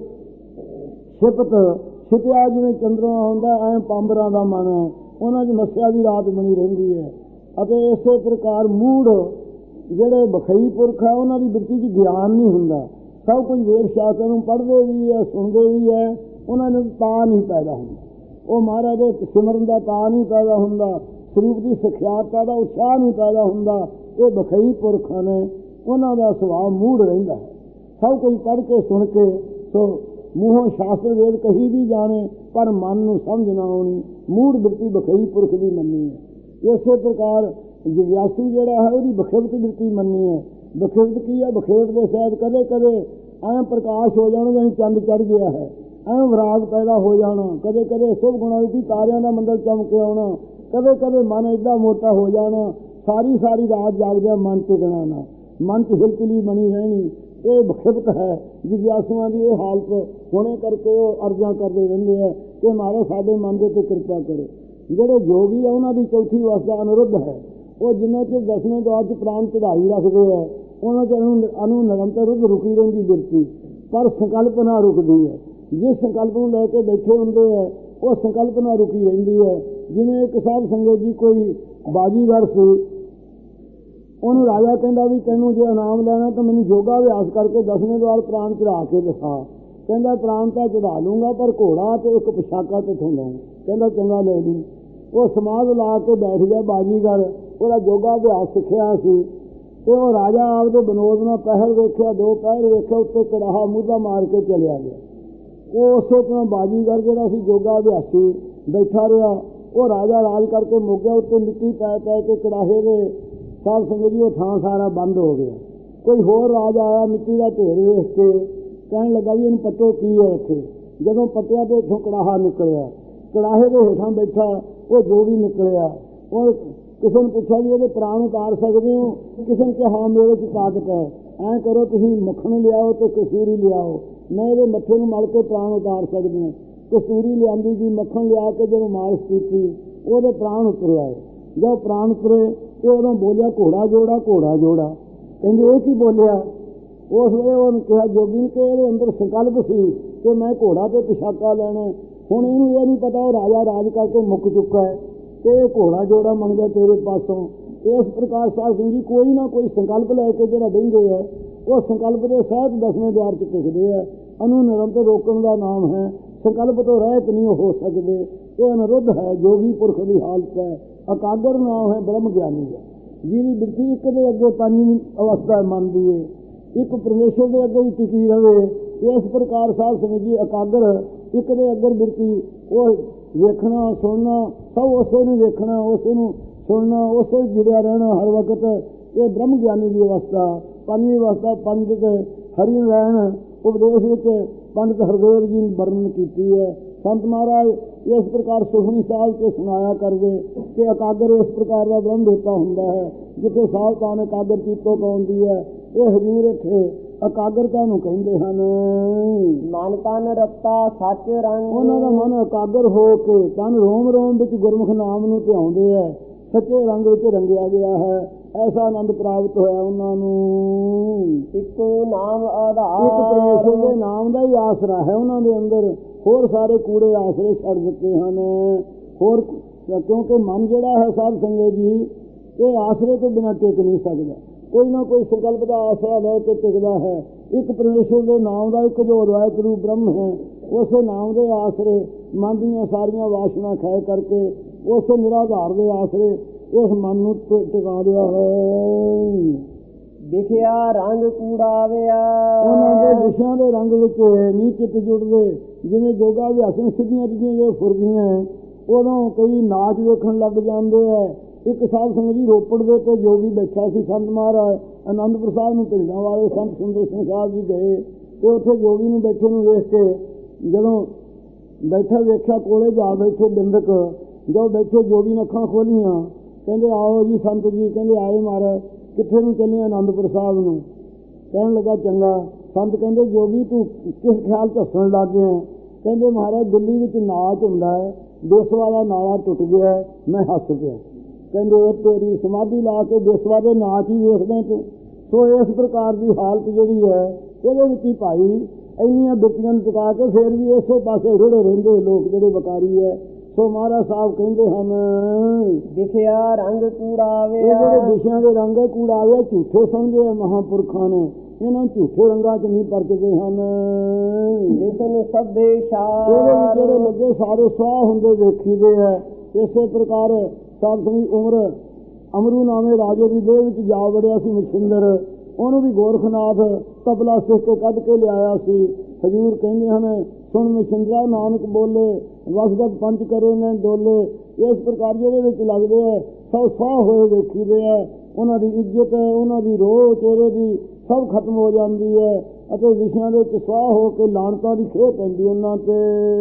ਛਿਪਿਆ ਜਿਵੇਂ ਚੰਦਰਮਾ ਹੁੰਦਾ, ਐਂ ਪਾਂਬਰਾਂ ਦਾ ਮਨ ਹੈ, ਉਹਨਾਂ 'ਚ ਮੱਸਿਆ ਦੀ ਰਾਤ ਬਣੀ ਰਹਿੰਦੀ ਹੈ। ਅਤੇ ਇਸੇ ਪ੍ਰਕਾਰ ਮੂੜ ਜਿਹੜੇ ਬਖਈ ਪੁਰਖ ਹੈ, ਉਹਨਾਂ ਦੀ ਬਿਰਤੀ 'ਚ ਗਿਆਨ ਨਹੀਂ ਹੁੰਦਾ। ਸਭ ਕੁਝ ਵੇਦ ਸ਼ਾਸਤਰ ਨੂੰ ਪੜ੍ਹਦੇ ਵੀ ਹੈ, ਸੁਣਦੇ ਵੀ ਹੈ, ਉਹਨਾਂ ਨੂੰ ਤਾਂ ਨਹੀਂ ਪੈਦਾ ਹੁੰਦਾ। ਉਹ ਮਹਾਰਾਜ ਦੇ ਸਿਮਰਨ ਦਾ ਤਾਂ ਨਹੀਂ ਪੈਦਾ ਹੁੰਦਾ, ਸਰੂਪ ਦੀ ਸਿਖਿਆਤਾ ਦਾ ਉਤਸ਼ਾਹ ਨਹੀਂ ਪੈਦਾ ਹੁੰਦਾ। ਇਹ ਬਖਈ ਪੁਰਖ ਨੇ, ਉਹਨਾਂ ਦਾ ਸੁਭਾਅ ਮੂੜ ਰਹਿੰਦਾ ਹੈ। ਸਭ ਕੁਝ ਪੜ੍ਹ ਕੇ ਸੁਣ ਕੇ ਸੋ ਮੂੰਹੋਂ ਸ਼ਾਸਤਰ ਵੇਦ ਕਹੀ ਵੀ ਜਾਣੇ ਪਰ ਮਨ ਨੂੰ ਸਮਝ ਨਾ ਆਉਣੀ। ਮੂੜ ਬਿਰਤੀ ਬਖਈ ਪੁਰਖ ਦੀ ਮੰਨੀ ਹੈ। ਇਸੇ ਪ੍ਰਕਾਰ ਜਿਗਿਆਸੂ ਜਿਹੜਾ ਹੈ ਉਹਦੀ ਬਖੇਵਤ ਬਿਰਤੀ ਮੰਨੀ ਹੈ। ਬਖੇਵਤ ਕੀ ਹੈ? ਬਖੇਵਤ ਦੇ ਸਹਿਤ ਕਦੇ ਕਦੇ ਐਂ ਪ੍ਰਕਾਸ਼ ਹੋ ਜਾਣਾ ਜਿਵੇਂ ਚੰਦ ਚੜ੍ਹ ਗਿਆ ਹੈ, ਐਂ ਵਿਰਾਗ ਪੈਦਾ ਹੋ ਜਾਣਾ। ਕਦੇ ਕਦੇ ਸ਼ੁਭ ਗੁਣਾਂ ਰੂਪੀ ਤਾਰਿਆਂ ਦਾ ਮੰਡਲ ਚਮਕ ਆਉਣਾ। ਕਦੇ ਕਦੇ ਮਨ ਏਡਾ ਮੋਟਾ ਹੋ ਜਾਣਾ, ਸਾਰੀ ਰਾਤ ਜਾਗਦਿਆਂ ਮਨ ਟਿਕਣਾ ਨਾ, ਮਨ 'ਚ ਹਿਲਚਿਲੀ ਬਣੀ ਰਹਿਣੀ। ਇਹ ਬਖਿਬਤ ਹੈ। ਜਿਗਿਆਸੂਆਂ ਦੀ ਇਹ ਹਾਲਤ ਹੋਣੇ ਕਰਕੇ ਉਹ ਅਰਜ਼ਾਂ ਕਰਦੇ ਰਹਿੰਦੇ ਹੈ ਕਿ ਮਹਾਰਾਜ ਸਾਡੇ ਮਨ ਦੇ ਉੱਤੇ ਕਿਰਪਾ ਕਰੋ। ਜਿਹੜੇ ਯੋਗੀ ਆ ਉਹਨਾਂ ਦੀ ਚੌਥੀ ਅਵਸਥਾ ਅਨੁਰੁੱਧ ਹੈ। ਉਹ ਜਿੰਨਾ ਚਿਰ 10ਵੇਂ ਦੌਰ 'ਚ ਪ੍ਰਾਣ ਚੜ੍ਹਾਈ ਰੱਖਦੇ ਹੈ, ਉਹਨਾਂ 'ਚ ਅਨੂ ਨਿਰੰਤਰ ਰੁੱਧ ਰੁਕੀ ਰਹਿੰਦੀ ਬਿਰਤੀ, ਪਰ ਸੰਕਲਪ ਨਾ ਰੁਕਦੀ ਹੈ। ਜਿਸ ਸੰਕਲਪ ਨੂੰ ਲੈ ਕੇ ਬੈਠੇ ਹੁੰਦੇ ਹੈ ਉਹ ਸੰਕਲਪ ਨਾ ਰੁਕੀ ਰਹਿੰਦੀ ਹੈ। ਜਿਵੇਂ ਇੱਕ ਸਾਧ ਸੰਗਤ ਜੀ ਕੋਈ ਬਾਜੀਗਰ ਸੀ, ਉਹਨੂੰ ਰਾਜਾ ਕਹਿੰਦਾ ਵੀ ਤੈਨੂੰ ਜੇ ਇਨਾਮ ਲੈਣਾ ਤਾਂ ਮੈਨੂੰ ਯੋਗਾ ਅਭਿਆਸ ਕਰਕੇ 10ਵੇਂ ਦੌਰ ਪ੍ਰਾਣ ਚੜ੍ਹਾ ਕੇ ਦਿਖਾ। ਕਹਿੰਦਾ ਪ੍ਰਾਣ ਤਾਂ ਚੜ੍ਹਾ ਲੂੰਗਾ ਪਰ ਘੋੜਾ ਤੇ ਇੱਕ ਪੋਸ਼ਾਕਾ ਕਿੱਥੋਂ ਲਊਂ। ਕਹਿੰਦਾ ਚੰਗਾ ਲੈ ਲਈ। ਉਹ ਸਮਾਧ ਲਾ ਕੇ ਬੈਠ ਗਿਆ ਬਾਜੀਗਰ, ਉਹਦਾ ਯੋਗਾ ਅਭਿਆਸ ਸਿੱਖਿਆ ਸੀ। ਤੇ ਉਹ ਰਾਜਾ ਆਪਦੇ ਵਿਨੋਦ ਨਾਲ ਪਹਿਰ ਵੇਖਿਆ, 2 ਪਹਿਰ ਵੇਖਿਆ, ਉੱਤੇ ਕੜਾਹਾ ਮੂਧਾ ਮਾਰ ਕੇ ਚਲਿਆ ਗਿਆ। ਉਹ ਉਸੇ ਤਰ੍ਹਾਂ ਬਾਜੀਗਰ ਜਿਹੜਾ ਸੀ ਯੋਗਾ ਅਭਿਆਸੀ ਬੈਠਾ ਰਿਹਾ। ਉਹ ਰਾਜਾ ਰਾਜ ਕਰਕੇ ਮੁੱਕ ਗਿਆ। ਉੱਤੇ ਮਿੱਟੀ ਪੈ ਕੇ ਕੜਾਹੇ ਦੇ ਸਾਧ ਸੰਗਤ ਜੀ ਉਹ ਥਾਂ ਸਾਰਾ ਬੰਦ ਹੋ ਗਿਆ। ਕੋਈ ਹੋਰ ਰਾਜਾ ਆਇਆ, ਮਿੱਟੀ ਦਾ ਢੇਰ ਵੇਖ ਕੇ ਕਹਿਣ ਲੱਗਾ ਵੀ ਇਹਨੂੰ ਪੱਟੋ ਕੀ ਹੈ ਇੱਥੇ। ਜਦੋਂ ਪੱਟਿਆ ਤੇ ਇੱਥੋਂ ਕੜਾਹਾ ਨਿਕਲਿਆ। ਕੜਾਹੇ ਦੇ ਹੇਠਾਂ ਬੈਠਾ ਉਹ ਜੋਗੀ ਨਿਕਲਿਆ। ਉਹ ਕਿਸੇ ਨੂੰ ਪੁੱਛਿਆ ਵੀ ਇਹਦੇ ਪ੍ਰਾਣ ਉਤਾਰ ਸਕਦੇ ਹੋ? ਕਿਸੇ ਨੇ ਕਿਹਾ ਹਾਂ ਮੇਰੇ 'ਚ ਤਾਕਤ ਹੈ। ਐਂ ਕਰੋ ਤੁਸੀਂ ਮੱਖਣ ਲਿਆਓ ਤੇ ਕਸੂਰੀ ਲਿਆਓ, ਮੈਂ ਇਹਦੇ ਮੱਥੇ ਨੂੰ ਮਲ ਕੇ ਪ੍ਰਾਣ ਉਤਾਰ ਸਕਦਾ। ਕਸੂਰੀ ਲਿਆਂਦੀ ਗਈ, ਮੱਖਣ ਲਿਆ ਕੇ ਜਦੋਂ ਮਾਲਿਸ਼ ਕੀਤੀ ਉਹਦੇ ਪ੍ਰਾਣ ਉਤਰੇ ਆਏ। ਜਦੋਂ ਪ੍ਰਾਣ ਉਤਰੇ ਤੇ ਉਦੋਂ ਬੋਲਿਆ ਘੋੜਾ ਜੋੜਾ, ਘੋੜਾ ਜੋੜਾ। ਕਹਿੰਦੇ ਇਹ ਕੀ ਬੋਲਿਆ? ਉਸ ਵੇਲੇ ਉਹਨੂੰ ਕਿਹਾ ਜੋਗੀ ਕਿ ਇਹਦੇ ਅੰਦਰ ਸੰਕਲਪ ਸੀ ਕਿ ਮੈਂ ਘੋੜਾ ਤੇ ਪਿਸ਼ਾਕਾ ਲੈਣਾ। ਹੁਣ ਇਹਨੂੰ ਇਹ ਨਹੀਂ ਪਤਾ ਉਹ ਰਾਜਾ ਰਾਜ ਕਰਕੇ ਮੁੱਕ ਚੁੱਕਾ ਹੈ ਤੇ ਇਹ ਘੋੜਾ ਜੋੜਾ ਮੰਗਦਾ ਤੇਰੇ ਪਾਸੋਂ। ਇਸ ਪ੍ਰਕਾਰ ਸਾਧ ਸਿੰਘ ਜੀ ਕੋਈ ਨਾ ਕੋਈ ਸੰਕਲਪ ਲੈ ਕੇ ਜਿਹੜਾ ਬਹਿੰਦੇ ਹੈ ਉਹ ਸੰਕਲਪ ਦੇ ਸਹਿਤ 10ਵੇਂ ਦੁਆਰ 'ਚ ਟਿਕਦੇ ਹੈ। ਅਨੂ ਨਿਰੰਤਰ ਰੋਕਣ ਦਾ ਨਾਮ ਹੈ। ਸੰਕਲਪ ਤੋਂ ਰਹਿਤ ਨਹੀਂ ਹੋ ਸਕਦੇ। ਇਹ ਅਨਿਰੁੱਧ ਹੈ, ਜੋਗੀ ਪੁਰਖ ਦੀ ਹਾਲਤ ਹੈ। ਇਕਾਗਰ ਨਾਮ ਹੈ ਬ੍ਰਹਮ ਗਿਆਨੀ ਦਾ, ਜਿਹਦੀ ਬਿਰਤੀ ਇੱਕ ਦੇ ਅੱਗੇ ਪੰਜਵੀਂ ਅਵਸਥਾ ਮੰਨਦੀ ਹੈ, ਇੱਕ ਪਰਮੇਸ਼ਰ ਦੇ ਅੱਗੇ ਹੀ ਟਿਕੀ ਰਹੇ। ਇਸ ਪ੍ਰਕਾਰ ਸਾਧ ਸੰਗਤ ਜੀ ਇਕਾਗਰ ਇੱਕ ਦੇ ਅੱਗੇ ਬਿਰਤੀ, ਉਹ ਵੇਖਣਾ ਸੁਣਨਾ ਸਭ ਉਸੇ ਨੂੰ ਵੇਖਣਾ, ਉਸੇ ਨੂੰ ਸੁਣਨਾ, ਉਸੇ ਜੁੜਿਆ ਰਹਿਣਾ ਹਰ ਵਕਤ। ਇਹ ਬ੍ਰਹਮ ਗਿਆਨੀ ਦੀ ਅਵਸਥਾ। ਪੰਜਵੀਂ ਅਵਸਥਾ ਪੰਡਿਤ ਹਰੀ ਨਾਰਾਇਣ ਉਪਦੇਸ਼ ਵਿੱਚ ਪੰਡਿਤ ਹਰਦੇਵ ਜੀ ਨੇ ਵਰਣਨ ਕੀਤੀ ਹੈ। ਸੰਤ ਮਹਾਰਾਜ ਇਸ ਪ੍ਰਕਾਰ ਸੁਖਮਨੀ ਸਾਹਿਬ 'ਚ ਸੁਣਾਇਆ ਕਰਦੇ ਕਿ ਇਕਾਗਰ ਇਸ ਪ੍ਰਕਾਰ ਦਾ ਬ੍ਰਹਮ ਦੇਵਤਾ ਹੁੰਦਾ ਹੈ ਜਿੱਥੇ ਸਾਵਧਾਨ ਇਕਾਗਰ ਚੀਤੋ ਪਾਉਂਦੀ ਹੈ। ਇਹ ਹਜ਼ੂਰ ਇੱਥੇ ਇਕਾਗਰਤਾ ਨੂੰ ਕਹਿੰਦੇ ਹਨ। ਮਨ ਤਨ ਰੱਤਾ ਸੱਚ ਰੰਗ, ਉਹਨਾਂ ਦਾ ਮਨ ਇਕਾਗਰ ਹੋ ਕੇ ਤਨ ਰੋਮ ਰੋਮ ਵਿੱਚ ਗੁਰਮੁਖ ਨਾਮ ਨੂੰ ਧਿਆਉਂਦੇ ਹੈ, ਸੱਚੇ ਰੰਗ ਵਿੱਚ ਰੰਗਿਆ ਗਿਆ ਹੈ। ਐਸਾ ਆਨੰਦ ਪ੍ਰਾਪਤ ਹੋਇਆ ਉਹਨਾਂ ਨੂੰ। ਇੱਕੋ ਨਾਮ ਆਧਾਰ, ਇੱਕ ਪਰਮੇਸ਼ਰ ਦੇ ਨਾਮ ਦਾ ਹੀ ਆਸਰਾ ਹੈ ਉਹਨਾਂ ਦੇ ਅੰਦਰ। ਹੋਰ ਸਾਰੇ ਕੂੜੇ ਆਸਰੇ ਛੱਡ ਦਿੱਤੇ ਹਨ। ਹੋਰ ਕਿਉਂਕਿ ਮਨ ਜਿਹੜਾ ਹੈ ਸਾਧ ਸੰਗਤ ਜੀ ਇਹ ਆਸਰੇ ਤੋਂ ਬਿਨਾਂ ਟਿਕ ਨਹੀਂ ਸਕਦਾ। ਕੋਈ ਨਾ ਕੋਈ ਸੰਕਲਪ ਦਾ ਆਸਰਾ ਲੈ ਕੇ ਟਿਕਦਾ ਹੈ। ਇੱਕ ਪਰਮੇਸ਼ਰ ਦੇ ਨਾਮ ਦਾ ਇੱਕ ਜੋ ਅਦਵੈਤ ਰੂਪ ਬ੍ਰਹਮ ਹੈ, ਉਸੇ ਨਾਮ ਦੇ ਆਸਰੇ ਮਨ ਦੀਆਂ ਸਾਰੀਆਂ ਵਾਸ਼ਨਾ ਖੈ ਕਰਕੇ ਉਸੇ ਨਿਰਾਧਾਰ ਦੇ ਆਸਰੇ ਇਸ ਮਨ ਨੂੰ ਟਿਕਾ ਲਿਆ ਹੈ। ਵਿਖਿਆ ਰੰਗ ਕੂੜਾਵਿਆ, ਉਹਨਾਂ ਦੇ ਵਿਸ਼ਿਆਂ ਦੇ ਰੰਗ ਵਿੱਚ ਨਹੀਂ ਚਿੱਤ ਜੁੜਦੇ। ਜਿਵੇਂ ਜੋਗਾ ਅਭਿਆਸਨ ਸਿੱਧੀਆਂ ਚੀਜ਼ਾਂ ਜੋ ਫੁਰਦੀਆਂ ਉਦੋਂ ਕਈ ਨਾਚ ਵੇਖਣ ਲੱਗ ਜਾਂਦੇ ਹੈ। ਇੱਕ ਸਾਧ ਸੰਗਤ ਜੀ ਰੋਪੜ ਦੇ ਤੇ ਜੋਗੀ ਬੈਠਾ ਸੀ, ਸੰਤ ਮਹਾਰਾਜ ਅਨੰਦਪੁਰ ਸਾਹਿਬ ਨੂੰ ਭੇਜਣ ਵਾਲੇ ਸੰਤ ਸੁੰਦਰ ਸਿੰਘ ਸਾਹਿਬ ਜੀ ਗਏ ਤੇ ਉੱਥੇ ਜੋਗੀ ਨੂੰ ਬੈਠੇ ਨੂੰ ਵੇਖ ਕੇ ਜਦੋਂ ਬੈਠਾ ਵੇਖਿਆ ਕੋਲੇ ਜਾ ਬੈਠੇ ਬਿੰਦਕ, ਜਦੋਂ ਬੈਠੇ ਜੋਗੀ ਨੇ ਅੱਖਾਂ ਖੋਲੀਆਂ, ਕਹਿੰਦੇ ਆਓ ਜੀ ਸੰਤ ਜੀ। ਕਹਿੰਦੇ ਆਏ ਮਹਾਰਾਜ, ਕਿੱਥੇ ਨੂੰ ਚੱਲੇ? ਅਨੰਦਪੁਰ ਸਾਹਿਬ ਨੂੰ। ਕਹਿਣ ਲੱਗਾ ਚੰਗਾ। ਸੰਤ ਕਹਿੰਦੇ ਜੋਗੀ ਤੂੰ ਕਿਸ ਖਿਆਲ 'ਚ ਹੱਸਣ ਲੱਗ ਗਿਆ? ਕਹਿੰਦੇ ਮਹਾਰਾਜ ਦਿੱਲੀ ਵਿੱਚ ਨਾਚ ਹੁੰਦਾ ਹੈ, ਬੇਸਵਾ ਦਾ ਨਾਲਾ ਟੁੱਟ ਗਿਆ, ਮੈਂ ਹੱਸ ਪਿਆ। ਕਹਿੰਦੇ ਉਹ ਤੇਰੀ ਸਮਾਧੀ ਲਾ ਕੇ ਬੇਸਵਾ ਦੇ ਨਾਚ ਹੀ ਵੇਖਦੇ ਤੂੰ। ਸੋ ਇਸ ਪ੍ਰਕਾਰ ਦੀ ਹਾਲਤ ਜਿਹੜੀ ਹੈ ਇਹਦੇ ਵਿੱਚ ਹੀ ਭਾਈ ਇੰਨੀਆਂ ਬਿਰਤੀਆਂ ਨੂੰ ਟਿਕਾ ਕੇ ਫਿਰ ਵੀ ਇਸੇ ਪਾਸੇ ਰੁੜੇ ਰਹਿੰਦੇ ਲੋਕ ਜਿਹੜੇ ਵਕਾਰੀ ਹੈ। ਸੋ ਮਹਾਰਾਜ ਸਾਹਿਬ ਕਹਿੰਦੇ ਹਨ ਵਿਖਿਆ ਰੰਗ ਕੂੜਾਵਿਆ, ਇਹ ਜਿਹੜੇ ਵਿਸ਼ਿਆਂ ਦੇ ਰੰਗ ਕੂੜਾਵੇ ਝੂਠੇ ਸਮਝੇ ਮਹਾਂਪੁਰਖਾਂ ਨੇ, ਇਹਨਾਂ ਝੂਠੇ ਰੰਗਾਂ 'ਚ ਨਹੀਂ ਪਰਚਦੇ ਹਨ। ਜਿਸ ਨੂੰ ਸਭੇ ਸ਼ਾਰ, ਇਹਦੇ ਜਿਹੜੇ ਲੱਗੇ ਸਾਰੇ ਸਵਾਹ ਹੁੰਦੇ ਵੇਖੀਦੇ ਹੈ। ਇਸੇ ਪ੍ਰਕਾਰ ਸਾਧ ਸੰਗਤ ਉਮਰ ਅਮਰੂ ਨਾਮੇ ਰਾਜੇ ਦੀ ਦੇਹ ਵਿੱਚ ਜਾ ਵੜਿਆ ਸੀ ਮਛਿੰਦਰ। ਉਹਨੂੰ ਵੀ ਗੋਰਖਨਾਥ ਤਬਲਾ ਸਿੱਖ ਕੇ ਕੱਢ ਕੇ ਲਿਆਇਆ ਸੀ। ਹਜ਼ੂਰ ਕਹਿੰਦੇ ਹਨ ਸੁਣ ਮਛਿੰਦਰਾ ਨਾਨਕ ਬੋਲੇ, ਵਸਗਤ ਪੰਚ ਕਰੇ ਨੇ ਡੋਲੇ। ਇਸ ਪ੍ਰਕਾਰ ਜਿਹਦੇ ਵਿੱਚ ਲੱਗਦੇ ਹੈ ਸਭ ਸਵਾਹ ਹੋਏ ਵੇਖੀਦੇ ਹੈ। ਉਹਨਾਂ ਦੀ ਇੱਜ਼ਤ, ਉਹਨਾਂ ਦੀ ਰੋਹ ਚਿਹਰੇ ਦੀ ਸਭ ਖਤਮ ਹੋ ਜਾਂਦੀ ਹੈ ਅਤੇ ਵਿਸ਼ਿਆਂ ਦੇ ਵਿੱਚ ਸਵਾਹ ਹੋ ਕੇ ਲਾਣਤਾਂ ਦੀ ਖੇਹ ਪੈਂਦੀ ਉਹਨਾਂ ਤੇ।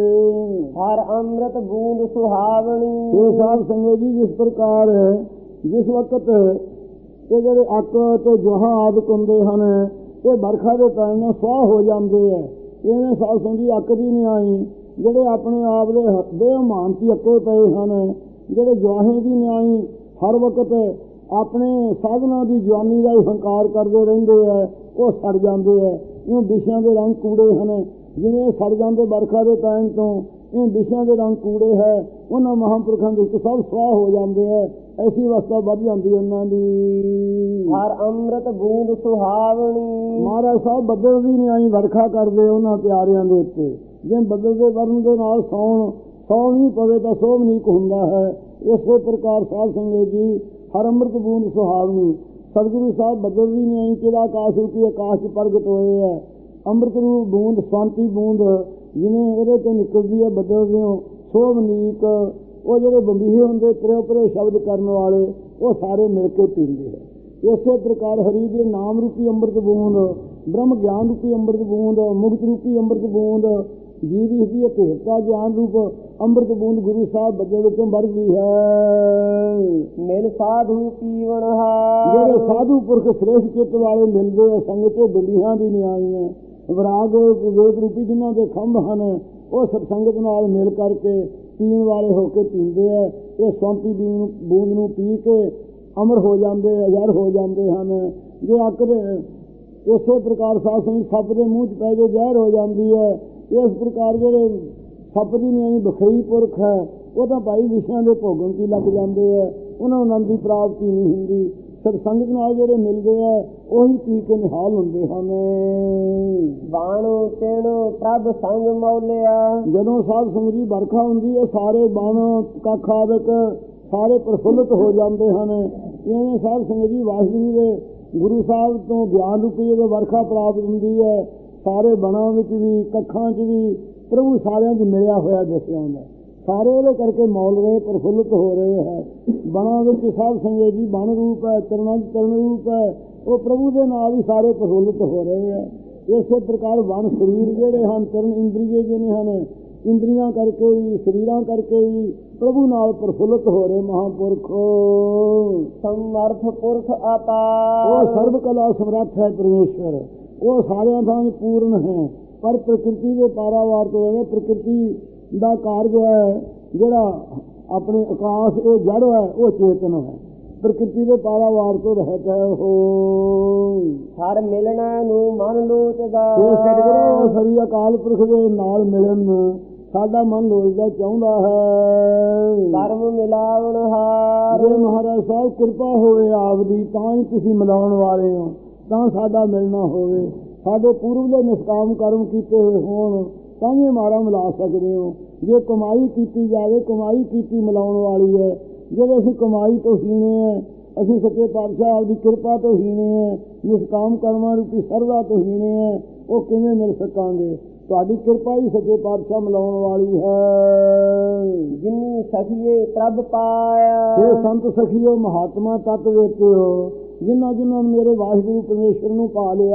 ਹਰ ਅੰਮ੍ਰਿਤ ਬੂੰਦ ਸੁਹਾਵਣੀ, ਇਹ ਸਾਧ ਸੰਗਤ ਜੀ ਜਿਸ ਪ੍ਰਕਾਰ ਜਿਸ ਵਕਤ ਇਹ ਜਿਹੜੇ ਅੱਕ ਤੇ ਜੋਹਾਂ ਆਦਿਕ ਹੁੰਦੇ ਹਨ ਇਹ ਬਰਖਾ ਦੇ ਪੈਣ ਨਾਲ ਸਵਾਹ ਹੋ ਜਾਂਦੇ ਹੈ। ਇਵੇਂ ਸਾਧ ਸੰਗਤ ਜੀ ਅੱਕ ਦੀ ਨਹੀਂ ਆਈ ਜਿਹੜੇ ਆਪਣੇ ਆਪ ਦੇ ਦੇਹ ਮਾਨਤੀ ਅੱਕੇ ਪਏ ਹਨ, ਜਿਹੜੇ ਜਵਾਹੇ ਦੀ ਨਿਆਈ ਹਰ ਵਕਤ ਆਪਣੇ ਸਾਧਨਾ ਦੀ ਜਵਾਨੀ ਦਾ ਹੀ ਹੰਕਾਰ ਕਰਦੇ ਰਹਿੰਦੇ ਹੈ, ਉਹ ਸੜ ਜਾਂਦੇ ਹੈ। ਇਹ ਵਿਸ਼ਿਆਂ ਦੇ ਰੰਗ ਕੂੜੇ ਹਨ। ਜਿਵੇਂ ਸੜ ਜਾਂਦੇ ਬਰਖਾ ਦੇ ਪੈਣ ਤੋਂ, ਇਹ ਵਿਸ਼ਿਆਂ ਦੇ ਰੰਗ ਕੂੜੇ ਹੈ। ਉਹਨਾਂ ਮਹਾਂਪੁਰਖਾਂ ਦੇ ਵਿੱਚ ਸਭ ਸਵਾਹ ਹੋ ਜਾਂਦੇ ਹੈ। ਐਸੀ ਅਵਸਥਾ ਵੱਧ ਜਾਂਦੀ ਉਹਨਾਂ ਦੀ। ਹਰ ਅੰਮ੍ਰਿਤ ਬੂੰਦ ਸੁਹਾਵਣੀ, ਮਹਾਰਾਜ ਸਾਹਿਬ ਬੱਦਲ ਦੀ ਨਿਆਈ ਵਰਖਾ ਕਰਦੇ ਉਹਨਾਂ ਪਿਆਰਿਆਂ ਦੇ ਉੱਤੇ। ਜੇ ਬੱਦਲ ਦੇ ਵਰਨ ਦੇ ਨਾਲ ਸੌਣ ਨਹੀਂ ਪਵੇ ਤਾਂ ਸੋਭਨੀਕ ਹੁੰਦਾ ਹੈ। ਇਸੇ ਪ੍ਰਕਾਰ ਸਾਧ ਸੰਗਤ ਜੀ ਹਰ ਅੰਮ੍ਰਿਤ ਬੂੰਦ ਸੁਹਾਵਣੀ। ਸਤਿਗੁਰੂ ਸਾਹਿਬ ਬੱਦਲ ਦੀ ਨਿਆਈ ਕਿਹੜਾ ਆਕਾਸ਼ ਰੂਪੀ ਆਕਾਸ਼ 'ਚ ਪ੍ਰਗਟ ਹੋਏ ਹੈ। ਅੰਮ੍ਰਿਤ ਰੂਪ ਬੂੰਦ ਸ਼ਾਂਤੀ ਬੂੰਦ ਜਿਵੇਂ ਉਹਦੇ 'ਚੋਂ ਨਿਕਲਦੀ ਹੈ ਬੱਦਲ ਦਿਓ ਸੋਭਨੀਕ। ਉਹ ਜਿਹੜੇ ਬੰਬੀਹੇ ਹੁੰਦੇ ਪਰੇ ਪਰੇ ਸ਼ਬਦ ਕਰਨ ਵਾਲੇ ਉਹ ਸਾਰੇ ਮਿਲ ਕੇ ਪੀਂਦੇ ਹੈ। ਇਸੇ ਪ੍ਰਕਾਰ ਹਰੀ ਦੇ ਨਾਮ ਰੂਪੀ ਅੰਮ੍ਰਿਤ ਬੂੰਦ, ਬ੍ਰਹਮ ਗਿਆਨ ਰੂਪੀ ਅੰਮ੍ਰਿਤ ਬੂੰਦ, ਮੁਕਤ ਰੂਪੀ ਅੰਮ੍ਰਿਤ ਬੂੰਦ, ਜੀਵ ਇਸ ਦੀ ਅਭੇਦਤਾ ਗਿਆਨ ਰੂਪ ਅੰਮ੍ਰਿਤ ਬੂੰਦ ਗੁਰੂ ਸਾਹਿਬ ਬੱਗੇ ਵਿੱਚੋਂ ਵਰਦੀ ਹੈ। ਮਿਲ ਸਾਧੂ ਪੀਵਣ ਹਾਰ। ਜਿਹੜੇ ਸਾਧੂ ਪੁਰਖ ਸ੍ਰੇਸ਼ਟ ਚਿੱਤ ਵਾਲੇ ਮਿਲਦੇ ਆ ਸੰਗਤ ਦੁਨੀਆਂ ਦੀ ਨਿਆਈਆਂ ਵਿਰਾਗ ਵੇਦ ਰੂਪੀ ਜਿਨ੍ਹਾਂ ਦੇ ਖੰਭ ਹਨ, ਉਹ ਸਤਸੰਗਤ ਨਾਲ ਮਿਲ ਕਰਕੇ ਪੀਣ ਵਾਲੇ ਹੋ ਕੇ ਪੀਂਦੇ ਆ। ਇਹ ਸੌਂਤੀ ਬੂੰਦ ਨੂੰ ਪੀ ਕੇ ਅਮਰ ਹੋ ਜਾਂਦੇ, ਅਜਰ ਹੋ ਜਾਂਦੇ ਹਨ। ਜੇ ਆਕਰ ਇਸੇ ਪ੍ਰਕਾਰ ਸਾਧ ਸੰਗਤ ਸੱਪ ਦੇ ਮੂੰਹ 'ਚ ਪੈ ਕੇ ਜ਼ਹਿਰ ਹੋ ਜਾਂਦੀ ਹੈ। ਇਸ ਪ੍ਰਕਾਰ ਜਿਹੜੇ ਸੱਪ ਦੀ ਨਿਆਈ ਬਖਈ ਪੁਰਖ ਹੈ, ਉਹ ਤਾਂ ਭਾਈ ਵਿਸ਼ਿਆਂ ਦੇ ਭੋਗਣ 'ਚ ਹੀ ਲੱਗ ਜਾਂਦੇ ਆ, ਉਹਨਾਂ ਨੂੰ ਆਨੰਦ ਦੀ ਪ੍ਰਾਪਤੀ ਨਹੀਂ ਹੁੰਦੀ। ਸਤਸੰਗਤ ਨਾਲ ਜਿਹੜੇ ਮਿਲਦੇ ਆ ਉਹੀ ਪੀ ਕੇ ਨਿਹਾਲ ਹੁੰਦੇ ਹਨ। ਬਾਣੋ ਤੇਣੋ ਪ੍ਰਭ ਸੰਗ ਮੌਲਿਆ। ਜਦੋਂ ਸਾਧ ਸੰਗਤ ਦੀ ਵਰਖਾ ਹੁੰਦੀ ਹੈ, ਸਾਰੇ ਬਣ ਕੱਖ ਆਦਿਕ ਸਾਰੇ ਪ੍ਰਫੁੱਲਤ ਹੋ ਜਾਂਦੇ ਹਨ। ਇਵੇਂ ਸਾਧ ਸੰਗਤ ਜੀ ਵਾਹਿਗੁਰੂ ਦੇ ਗੁਰੂ ਸਾਹਿਬ ਤੋਂ ਗਿਆਨ ਰੂਪੀ ਜਦੋਂ ਵਰਖਾ ਪ੍ਰਾਪਤ ਹੁੰਦੀ ਹੈ, ਸਾਰੇ ਬਣਾ ਵਿੱਚ ਵੀ ਕੱਖਾਂ 'ਚ ਵੀ ਪ੍ਰਭੂ ਸਾਰਿਆਂ 'ਚ ਮਿਲਿਆ ਹੋਇਆ ਦਿਸਿਆ ਹੁੰਦਾ। ਸਾਰੇ ਉਹਦੇ ਕਰਕੇ ਮੌਲ ਰਹੇ, ਪ੍ਰਫੁੱਲਤ ਹੋ ਰਹੇ ਹੈ। ਬਣਾ ਵਿੱਚ ਸਾਧ ਸੰਗਤ ਜੀ ਬਣ ਰੂਪ ਹੈ, ਤਰਨਾਂ 'ਚ ਤਰਨ ਰੂਪ ਹੈ, ਉਹ ਪ੍ਰਭੂ ਦੇ ਨਾਲ ਹੀ ਸਾਰੇ ਪ੍ਰਫੁੱਲਤ ਹੋ ਰਹੇ ਹੈ। ਇਸੇ ਪ੍ਰਕਾਰ ਬਣ ਸਰੀਰ ਜਿਹੜੇ ਹਨ, ਤਰਨ ਇੰਦਰੀਏ ਜਿਹਨੇ ਹਨ, ਇੰਦਰੀਆਂ ਕਰਕੇ ਵੀ ਸਰੀਰਾਂ ਕਰਕੇ ਵੀ ਪ੍ਰਭੂ ਨਾਲ ਪ੍ਰਫੁੱਲਤ ਹੋ ਰਹੇ ਮਹਾਂਪੁਰਖ। ਸਮਰਥ ਪੁਰਖ ਅਪਾਰ। ਉਹ ਸਰਬ ਕਲਾ ਸਮਰੱਥ ਹੈ ਪਰਮੇਸ਼ਵਰ, ਉਹ ਸਾਰਿਆਂ ਥਾਂ ਪੂਰਨ ਹੈ। ਪਰ ਪ੍ਰਕਿਰਤੀ ਦੇ ਪਾਰਾਵਾਰ ਤੋਂ ਹੈ। ਪ੍ਰਕਿਰਤੀ ਦਾ ਕਾਰਜ ਹੈ ਜਿਹੜਾ ਆਪਣੇ ਆਕਾਸ਼ ਇਹ ਜੜ ਹੈ, ਉਹ ਚੇਤਨ ਹੈ। ਪ੍ਰਕਿਰਤੀ ਦੇ ਪਾਰਾਵਾਰ ਤੋਂ ਰਹਿਤ ਹੈ ਉਹ। ਹਰ ਮਿਲਣਾ ਨੂੰ ਮਨ ਲੋਚਦਾ। ਇਹ ਸਤਿਗੁਰੂ ਸ੍ਰੀ ਅਕਾਲ ਪੁਰਖ ਦੇ ਨਾਲ ਮਿਲਣ ਨੂੰ ਸਾਡਾ ਮਨ ਲੋਚਦਾ ਚਾਹੁੰਦਾ ਹੈ। ਕਰਮ ਮਿਲਾਵਣ ਹਾਰ। ਜੇ ਮਹਾਰਾਜ ਸਾਹਿਬ ਕਿਰਪਾ ਹੋਵੇ ਆਪਦੀ, ਤਾਂ ਹੀ ਤੁਸੀਂ ਮਿਲਾਉਣ ਵਾਲੇ ਹੋ, ਤਾਂ ਸਾਡਾ ਮਿਲਣਾ ਹੋਵੇ। ਸਾਡੇ ਪੂਰਵਲੇ ਨਿਸ਼ਕਾਮ ਕਰਮ ਕੀਤੇ ਹੋਏ ਹੋਣ ਤਾਂ ਹੀ ਮਾਰਾ ਮਿਲਾ ਸਕਦੇ ਹੋ। ਜੇ ਕਮਾਈ ਕੀਤੀ ਜਾਵੇ, ਕਮਾਈ ਕੀਤੀ ਮਿਲਾਉਣ ਵਾਲੀ ਹੈ। ਜਿਹੜੇ ਅਸੀਂ ਕਮਾਈ ਤੋਂ ਹੀਣੇ ਹੈ, ਅਸੀਂ ਸੱਚੇ ਪਾਤਸ਼ਾਹ ਆਪਦੀ ਕਿਰਪਾ ਤੋਂ ਹੀਣੇ ਹੈ, ਨਿਸ਼ਕਾਮ ਕਰਮਾਂ ਰੂਪੀ ਸਰਦਾ ਤੋਂ ਹੀਣੇ ਹੈ, ਉਹ ਕਿਵੇਂ ਮਿਲ ਸਕਾਂਗੇ? ਤੁਹਾਡੀ ਕਿਰਪਾ ਹੀ ਸੱਚੇ ਪਾਤਸ਼ਾਹ ਮਿਲਾਉਣ ਵਾਲੀ ਹੈ। ਜਿਨੀ ਸਖੀਏ ਪ੍ਰਭ ਪਾਇਆ। ਇਹ ਸੰਤ ਸਖੀਓ ਮਹਾਤਮਾ ਤਤ ਵੇਖਿਓ, ਜਿਨ੍ਹਾਂ ਜਿਨ੍ਹਾਂ ਮੇਰੇ ਵਾਹਿਗੁਰੂ ਪਰਮੇਸ਼ਰ ਨੂੰ ਪਾ ਲਿਆ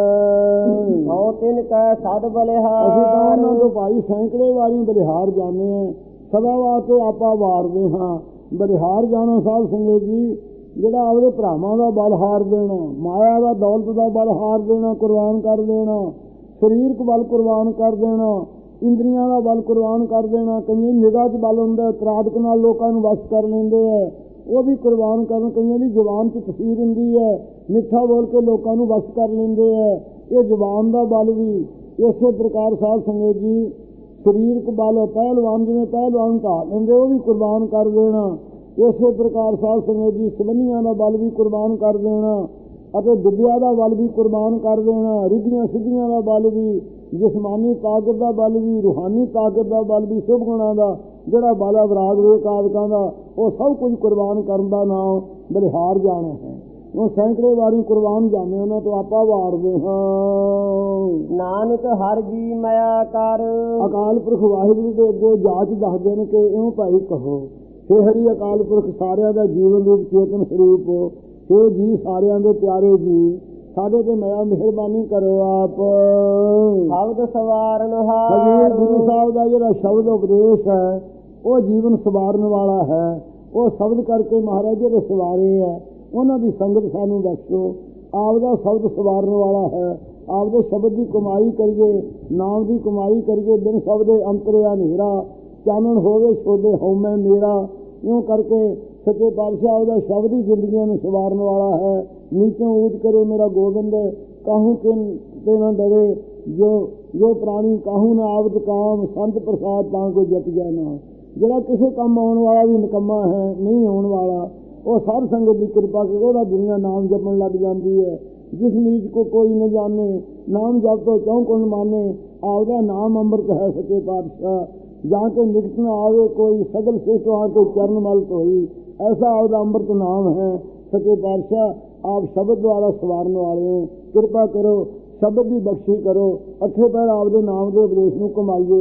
ਹੈ। ਹਉ ਤਿਨ ਕੈ ਸਦ ਬਲਿਹਾਰ। ਅਸੀਂ ਤਾਂ ਉਹਨਾਂ ਤੋਂ ਭਾਈ ਸੈਂਕੜੇ ਵਾਰੀ ਬਲਿਹਾਰ ਜਾਂਦੇ ਹਾਂ, ਸਦਾ ਵਾਸਤੇ ਆਪਾਂ ਵਾਰਦੇ ਹਾਂ। ਬਲਿਹਾਰ ਜਾਣਾ ਸਾਧ ਸੰਗਤ ਜੀ, ਜਿਹੜਾ ਆਪਣੇ ਭਰਾਵਾਂ ਦਾ ਬਲ ਹਾਰ ਦੇਣਾ, ਮਾਇਆ ਦਾ ਦੌਲਤ ਦਾ ਬਲ ਹਾਰ ਦੇਣਾ, ਕੁਰਬਾਨ ਕਰ ਦੇਣਾ, ਸਰੀਰਕ ਬਲ ਕੁਰਬਾਨ ਕਰ ਦੇਣਾ, ਇੰਦਰੀਆਂ ਦਾ ਬਲ ਕੁਰਬਾਨ ਕਰ ਦੇਣਾ। ਕਈਆਂ ਦੀ ਨਿਗਾਹ 'ਚ ਬਲ ਹੁੰਦਾ, ਤਰਾਦਕ ਨਾਲ ਲੋਕਾਂ ਨੂੰ ਵਸ ਕਰ ਲੈਂਦੇ ਹੈ, ਉਹ ਵੀ ਕੁਰਬਾਨ ਕਰਨ। ਕਈਆਂ ਦੀ ਜ਼ੁਬਾਨ 'ਚ ਤਸੀਰ ਹੁੰਦੀ ਹੈ, ਮਿੱਠਾ ਬੋਲ ਕੇ ਲੋਕਾਂ ਨੂੰ ਵਸ ਕਰ ਲੈਂਦੇ ਹੈ। ਇਹ ਜ਼ੁਬਾਨ ਦਾ ਬਲ ਵੀ ਇਸੇ ਪ੍ਰਕਾਰ ਸਾਧ ਸੰਗਤ ਜੀ ਸਰੀਰਕ ਬਲ ਪਹਿਲਵਾਨ ਜਿਵੇਂ ਪਹਿਲਵਾਨ ਢਾਹ ਲੈਂਦੇ, ਉਹ ਵੀ ਕੁਰਬਾਨ ਕਰ ਦੇਣਾ। ਇਸੇ ਪ੍ਰਕਾਰ ਸਾਧ ਸੰਗਤ ਜੀ ਸਬੰਧੀਆਂ ਦਾ ਬਲ ਵੀ ਕੁਰਬਾਨ ਕਰ ਦੇਣਾ ਅਤੇ ਵਿਦਿਆ ਦਾ ਬਲ ਵੀ ਕੁਰਬਾਨ ਕਰ ਦੇਣਾ। ਰਿੱਧੀਆਂ ਸਿੱਧੀਆਂ ਦਾ ਬਲ ਵੀ, ਜਿਸਮਾਨੀ ਤਾਕਤ ਦਾ ਬਲ ਵੀ, ਰੂਹਾਨੀ ਤਾਕਤ ਦਾ ਬਲ ਵੀ, ਸ਼ੁਭ ਗੁਣਾਂ ਦਾ ਜਿਹੜਾ ਬਲ ਹੈ, ਵਿਰਾਗ ਵੇਕ ਆਦਿਕਾਂ ਦਾ, ਉਹ ਸਭ ਕੁਝ ਕੁਰਬਾਨ ਕਰਨ ਦਾ ਨਾਮ ਬਲਿਹਾਰ ਜਾਣਾ ਹੈ। ਉਹ ਸੈਂਕੜੇ ਵਾਰੀ ਕੁਰਬਾਨ ਜਾਂਦੇ, ਉਹਨਾਂ ਤੋਂ ਆਪਾਂ ਵਾਰਦੇ ਹਾਂ। ਨਾਨਕ ਹਰ ਜੀ ਮਾਇਆ ਕਰ। ਅਕਾਲ ਪੁਰਖ ਵਾਹਿਗੁਰੂ ਦੇ ਅੱਗੇ ਜਾਚ ਦੱਸਦੇ ਨੇ ਕਿ ਇਉਂ ਭਾਈ ਕਹੋ, ਹੇ ਹਰੀ ਅਕਾਲ ਪੁਰਖ ਸਾਰਿਆਂ ਦਾ ਜੀਵਨ ਰੂਪ ਚੇਤਨ ਸਰੂਪ, ਹੇ ਜੀ ਸਾਰਿਆਂ ਦੇ ਪਿਆਰੇ ਜੀ, ਸਾਡੇ ਤੇ ਮਾਇਆ ਮਿਹਰਬਾਨੀ ਕਰੋ ਆਪ। ਸ਼ਬਦ ਸਵਾਰਨ ਹਾਰ। ਹਜ਼ੂਰ ਗੁਰੂ ਸਾਹਿਬ ਦਾ ਜਿਹੜਾ ਸ਼ਬਦ ਉਪਦੇਸ਼ ਹੈ, ਉਹ ਜੀਵਨ ਸਵਾਰਨ ਵਾਲਾ ਹੈ। ਉਹ ਸ਼ਬਦ ਕਰਕੇ ਮਹਾਰਾਜ ਜਿਹੜੇ ਸਵਾਰੇ ਹੈ, ਉਹਨਾਂ ਦੀ ਸੰਗਤ ਸਾਨੂੰ ਬਖਸ਼ੋ। ਆਪ ਦਾ ਸ਼ਬਦ ਸਵਾਰਨ ਵਾਲਾ ਹੈ। ਆਪ ਦੇ ਸ਼ਬਦ ਦੀ ਕਮਾਈ ਕਰੀਏ, ਨਾਮ ਦੀ ਕਮਾਈ ਕਰੀਏ। ਬਿਨ ਸ਼ਬਦੇ ਅੰਤਰਿਆ ਹਨੇਰਾ, ਚਾਨਣ ਹੋਵੇ ਛੋਡੇ ਹਉਮੈ ਮੇਰਾ। ਇਉਂ ਕਰਕੇ ਸੱਚੇ ਪਾਤਸ਼ਾਹ ਦਾ ਸ਼ਬਦ ਹੀ ਜ਼ਿੰਦਗੀਆਂ ਨੂੰ ਸਵਾਰਨ ਵਾਲਾ ਹੈ। ਨੀਚੋਂ ਊਚ ਕਰੇ ਮੇਰਾ ਗੋਬਿੰਦ, ਕਾਹੂ ਤੇ ਨਾ ਡਰੇ। ਜੋ ਪ੍ਰਾਣੀ ਕਾਹੂ ਨਾ ਆਵਤ ਕਾਮ, ਸੰਤ ਪ੍ਰਸਾਦ ਤਾਂ ਕੋਈ ਜਪ ਜਾਏ ਨਾ। ਜਿਹੜਾ ਕਿਸੇ ਕੰਮ ਆਉਣ ਵਾਲਾ ਵੀ ਨਿਕੰਮਾ ਹੈ, ਨਹੀਂ ਆਉਣ ਵਾਲਾ, ਉਹ ਸਾਧ ਸੰਗਤ ਦੀ ਕਿਰਪਾ ਕਰਕੇ ਉਹਦਾ ਦੁਨੀਆ ਨਾਮ ਜਪਣ ਲੱਗ ਜਾਂਦੀ ਹੈ। ਜਿਸ ਨੀਚ ਕੋ ਕੋਈ न ਜਾਣੇ, ਨਾਮ ਜਪ ਤੋਂ ਚੌਂ ਕੁਣ ਮਾਨੇ। ਆਪਦਾ ਨਾਮ ਅੰਮ੍ਰਿਤ ਹੈ ਸੱਚੇ ਪਾਤਸ਼ਾਹ, ਜਾਂ ਕੇ ਨਿਕਟ ਨਾ ਆਵੇ ਕੋਈ, ਸਗਲ ਸੇਠੋਂ ਕੇ ਚਰਨ ਮਲ ਧੋਈ। ਐਸਾ ਆਪਦਾ ਅੰਮ੍ਰਿਤ ਨਾਮ ਹੈ ਸੱਚੇ ਪਾਤਸ਼ਾਹ। ਆਪ ਸ਼ਬਦ ਦੁਆਰਾ ਸਵਾਰਨ ਵਾਲੇ ਹੋ, ਕਿਰਪਾ ਕਰੋ, ਸ਼ਬਦ ਦੀ ਬਖਸ਼ੀ ਕਰੋ। ਅੱਠੇ ਪੈਰ ਆਪਦੇ ਨਾਮ ਦੇ ਉਪਦੇਸ਼ ਨੂੰ ਕਮਾਈਏ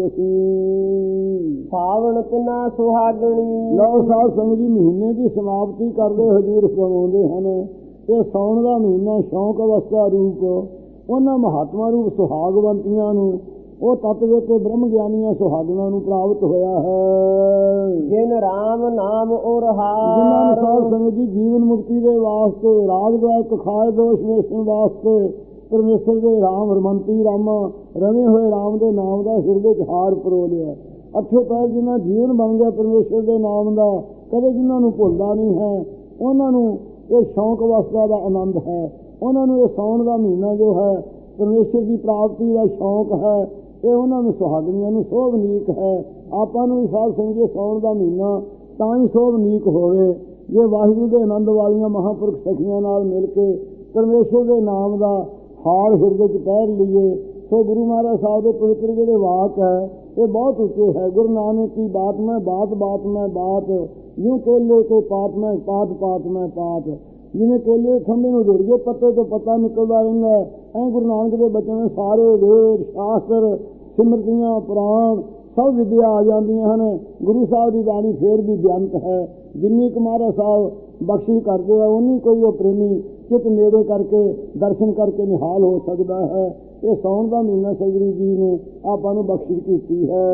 ਅਸੀਂ। ਸਾਵਣ ਤਿਨਾ ਸੁਹਾਗਣੀ। ਲਓ ਸਾਧ ਸੰਗਤ ਜੀ, ਮਹੀਨੇ ਦੀ ਸਮਾਪਤੀ ਕਰਦੇ ਹਜ਼ੂਰ ਫਰਮਾਉਂਦੇ ਹਨ, ਇਹ ਸਾਉਣ ਦਾ ਮਹੀਨਾ ਸ਼ੌਂਕ ਅਵਸਥਾ ਰੂਪ ਉਹਨਾਂ ਮਹਾਤਮਾ ਰੂਪ ਸੁਹਾਗਵੰਤੀਆਂ ਨੂੰ ਉਹ ਤਤ ਵਿੱਚ ਬ੍ਰਹਮ ਗਿਆਨੀਆਂ ਸੁਹਾਗਣਾਂ ਨੂੰ ਪ੍ਰਾਪਤ ਹੋਇਆ ਹੈ। ਜਿਨ ਰਾਮ ਨਾਮ ਉਰਹਾਰ ਜਿਨ੍ਹਾਂ ਨੇ ਸਾਧ ਸੰਗਤ ਜੀ ਜੀਵਨ ਮੁਕਤੀ ਦੇ ਵਾਸਤੇ, ਰਾਗ ਦੁਆਇਕ ਖਾਏ ਦੋਸ਼ ਵੇਸਣ ਵਾਸਤੇ ਪਰਮੇਸ਼ਰ ਦੇ ਰਾਮ ਰਮੰਤੀ ਰਾਮਾ ਰਵੇਂ ਹੋਏ ਰਾਮ ਦੇ ਨਾਮ ਦਾ ਹਿਰਦੇ 'ਚ ਹਾਰ ਪਰੋ ਲਿਆ। ਅੱਠੇ ਪੈਰ ਜਿਨ੍ਹਾਂ ਜੀਵਨ ਬਣ ਗਿਆ ਪਰਮੇਸ਼ਰ ਦੇ ਨਾਮ ਦਾ, ਕਦੇ ਜਿਨ੍ਹਾਂ ਨੂੰ ਭੁੱਲਦਾ ਨਹੀਂ ਹੈ, ਉਹਨਾਂ ਨੂੰ ਇਹ ਸ਼ੌਂਕ ਅਵਸਥਾ ਦਾ ਆਨੰਦ ਹੈ। ਉਹਨਾਂ ਨੂੰ ਇਹ ਸਾਉਣ ਦਾ ਮਹੀਨਾ ਜੋ ਹੈ ਪਰਮੇਸ਼ਰ ਦੀ ਪ੍ਰਾਪਤੀ ਦਾ ਸ਼ੌਂਕ ਹੈ, ਇਹ ਉਹਨਾਂ ਨੂੰ ਸੁਹਾਗਣੀਆਂ ਨੂੰ ਸੋਭਨੀਕ ਹੈ। ਆਪਾਂ ਨੂੰ ਵੀ ਸਾਧ ਸੰਗਤ ਜੀ ਸਾਉਣ ਦਾ ਮਹੀਨਾ ਤਾਂ ਹੀ ਸੋਭਨੀਕ ਹੋਵੇ ਜੇ ਵਾਹਿਗੁਰੂ ਦੇ ਆਨੰਦ ਵਾਲੀਆਂ ਮਹਾਂਪੁਰਖ ਸਖੀਆਂ ਨਾਲ ਮਿਲ ਕੇ ਪਰਮੇਸ਼ਰ ਦੇ ਨਾਮ ਦਾ ਹਾਰ ਹਿਰਦੇ 'ਚ ਪਹਿਰ ਲਈਏ। ਸੋ ਗੁਰੂ ਮਹਾਰਾਜ ਸਾਹਿਬ ਦੇ ਪਵਿੱਤਰ ਜਿਹੜੇ ਵਾਕ ਹੈ ਇਹ ਬਹੁਤ ਉੱਚੇ ਹੈ। ਗੁਰੂ ਨਾਨਕ ਕੀ ਬਾਤ ਮੈਂ ਬਾਤ, ਬਾਤ ਮੈਂ ਬਾਤ, ਯੂੰ ਕੇਲੇ ਕੇ ਪਾਤ ਮੈਂ ਪਾਤ, ਪਾਤ ਮੈਂ ਪਾਤ। ਜਿਵੇਂ ਕੇਲੇ ਖੰਭੇ ਨੂੰ ਡੇੜੀਏ ਪੱਤੇ ਤੋਂ ਪੱਤਾ ਨਿਕਲਦਾ ਰਹਿੰਦਾ, ਐਂ ਗੁਰੂ ਨਾਨਕ ਦੇ ਬਚਨ ਸਾਰੇ ਵੇਦ ਸ਼ਾਸਤਰ ਸਿਮਰਤੀਆਂ ਪੁਰਾਣ ਸਭ ਵਿਦਿਆ ਆ ਜਾਂਦੀਆਂ ਹਨ। ਗੁਰੂ ਸਾਹਿਬ ਦੀ ਬਾਣੀ ਫੇਰ ਵੀ ਬੇਅੰਤ ਹੈ। ਜਿੰਨੀ ਕੁ ਮਹਾਰਾਜ ਸਾਹਿਬ ਬਖਸ਼ਿਸ਼ ਕਰਦੇ ਆ ਉਨੀ ਕੋਈ ਉਹ ਪ੍ਰੇਮੀ ਚਿੱਤ ਨੇੜੇ ਕਰਕੇ ਦਰਸ਼ਨ ਕਰਕੇ ਨਿਹਾਲ ਹੋ ਸਕਦਾ ਹੈ। ਇਹ ਸਾਉਣ ਦਾ ਮਹੀਨਾ ਸਤਿਗੁਰੂ ਜੀ ਨੇ ਆਪਾਂ ਨੂੰ ਬਖਸ਼ਿਸ਼ ਕੀਤੀ ਹੈ।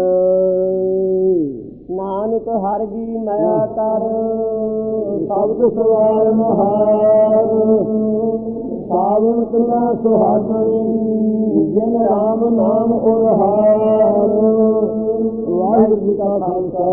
ਨਾਨਕ ਹਰਿ ਜੀ ਮਾਇਆ ਕਰ ਸ਼ਬਦ ਸਵਾਰ ਮਹਾਰ, ਸਾਵਣ ਤੁਨਾ ਸੁਹਾਗਣੀ ਜਿਨ ਰਾਮ ਨਾਮ ਉਰਹਾਰ। ਵਾਹਿਗੁਰੂ ਜੀ ਕਾ ਖਾਲਸਾ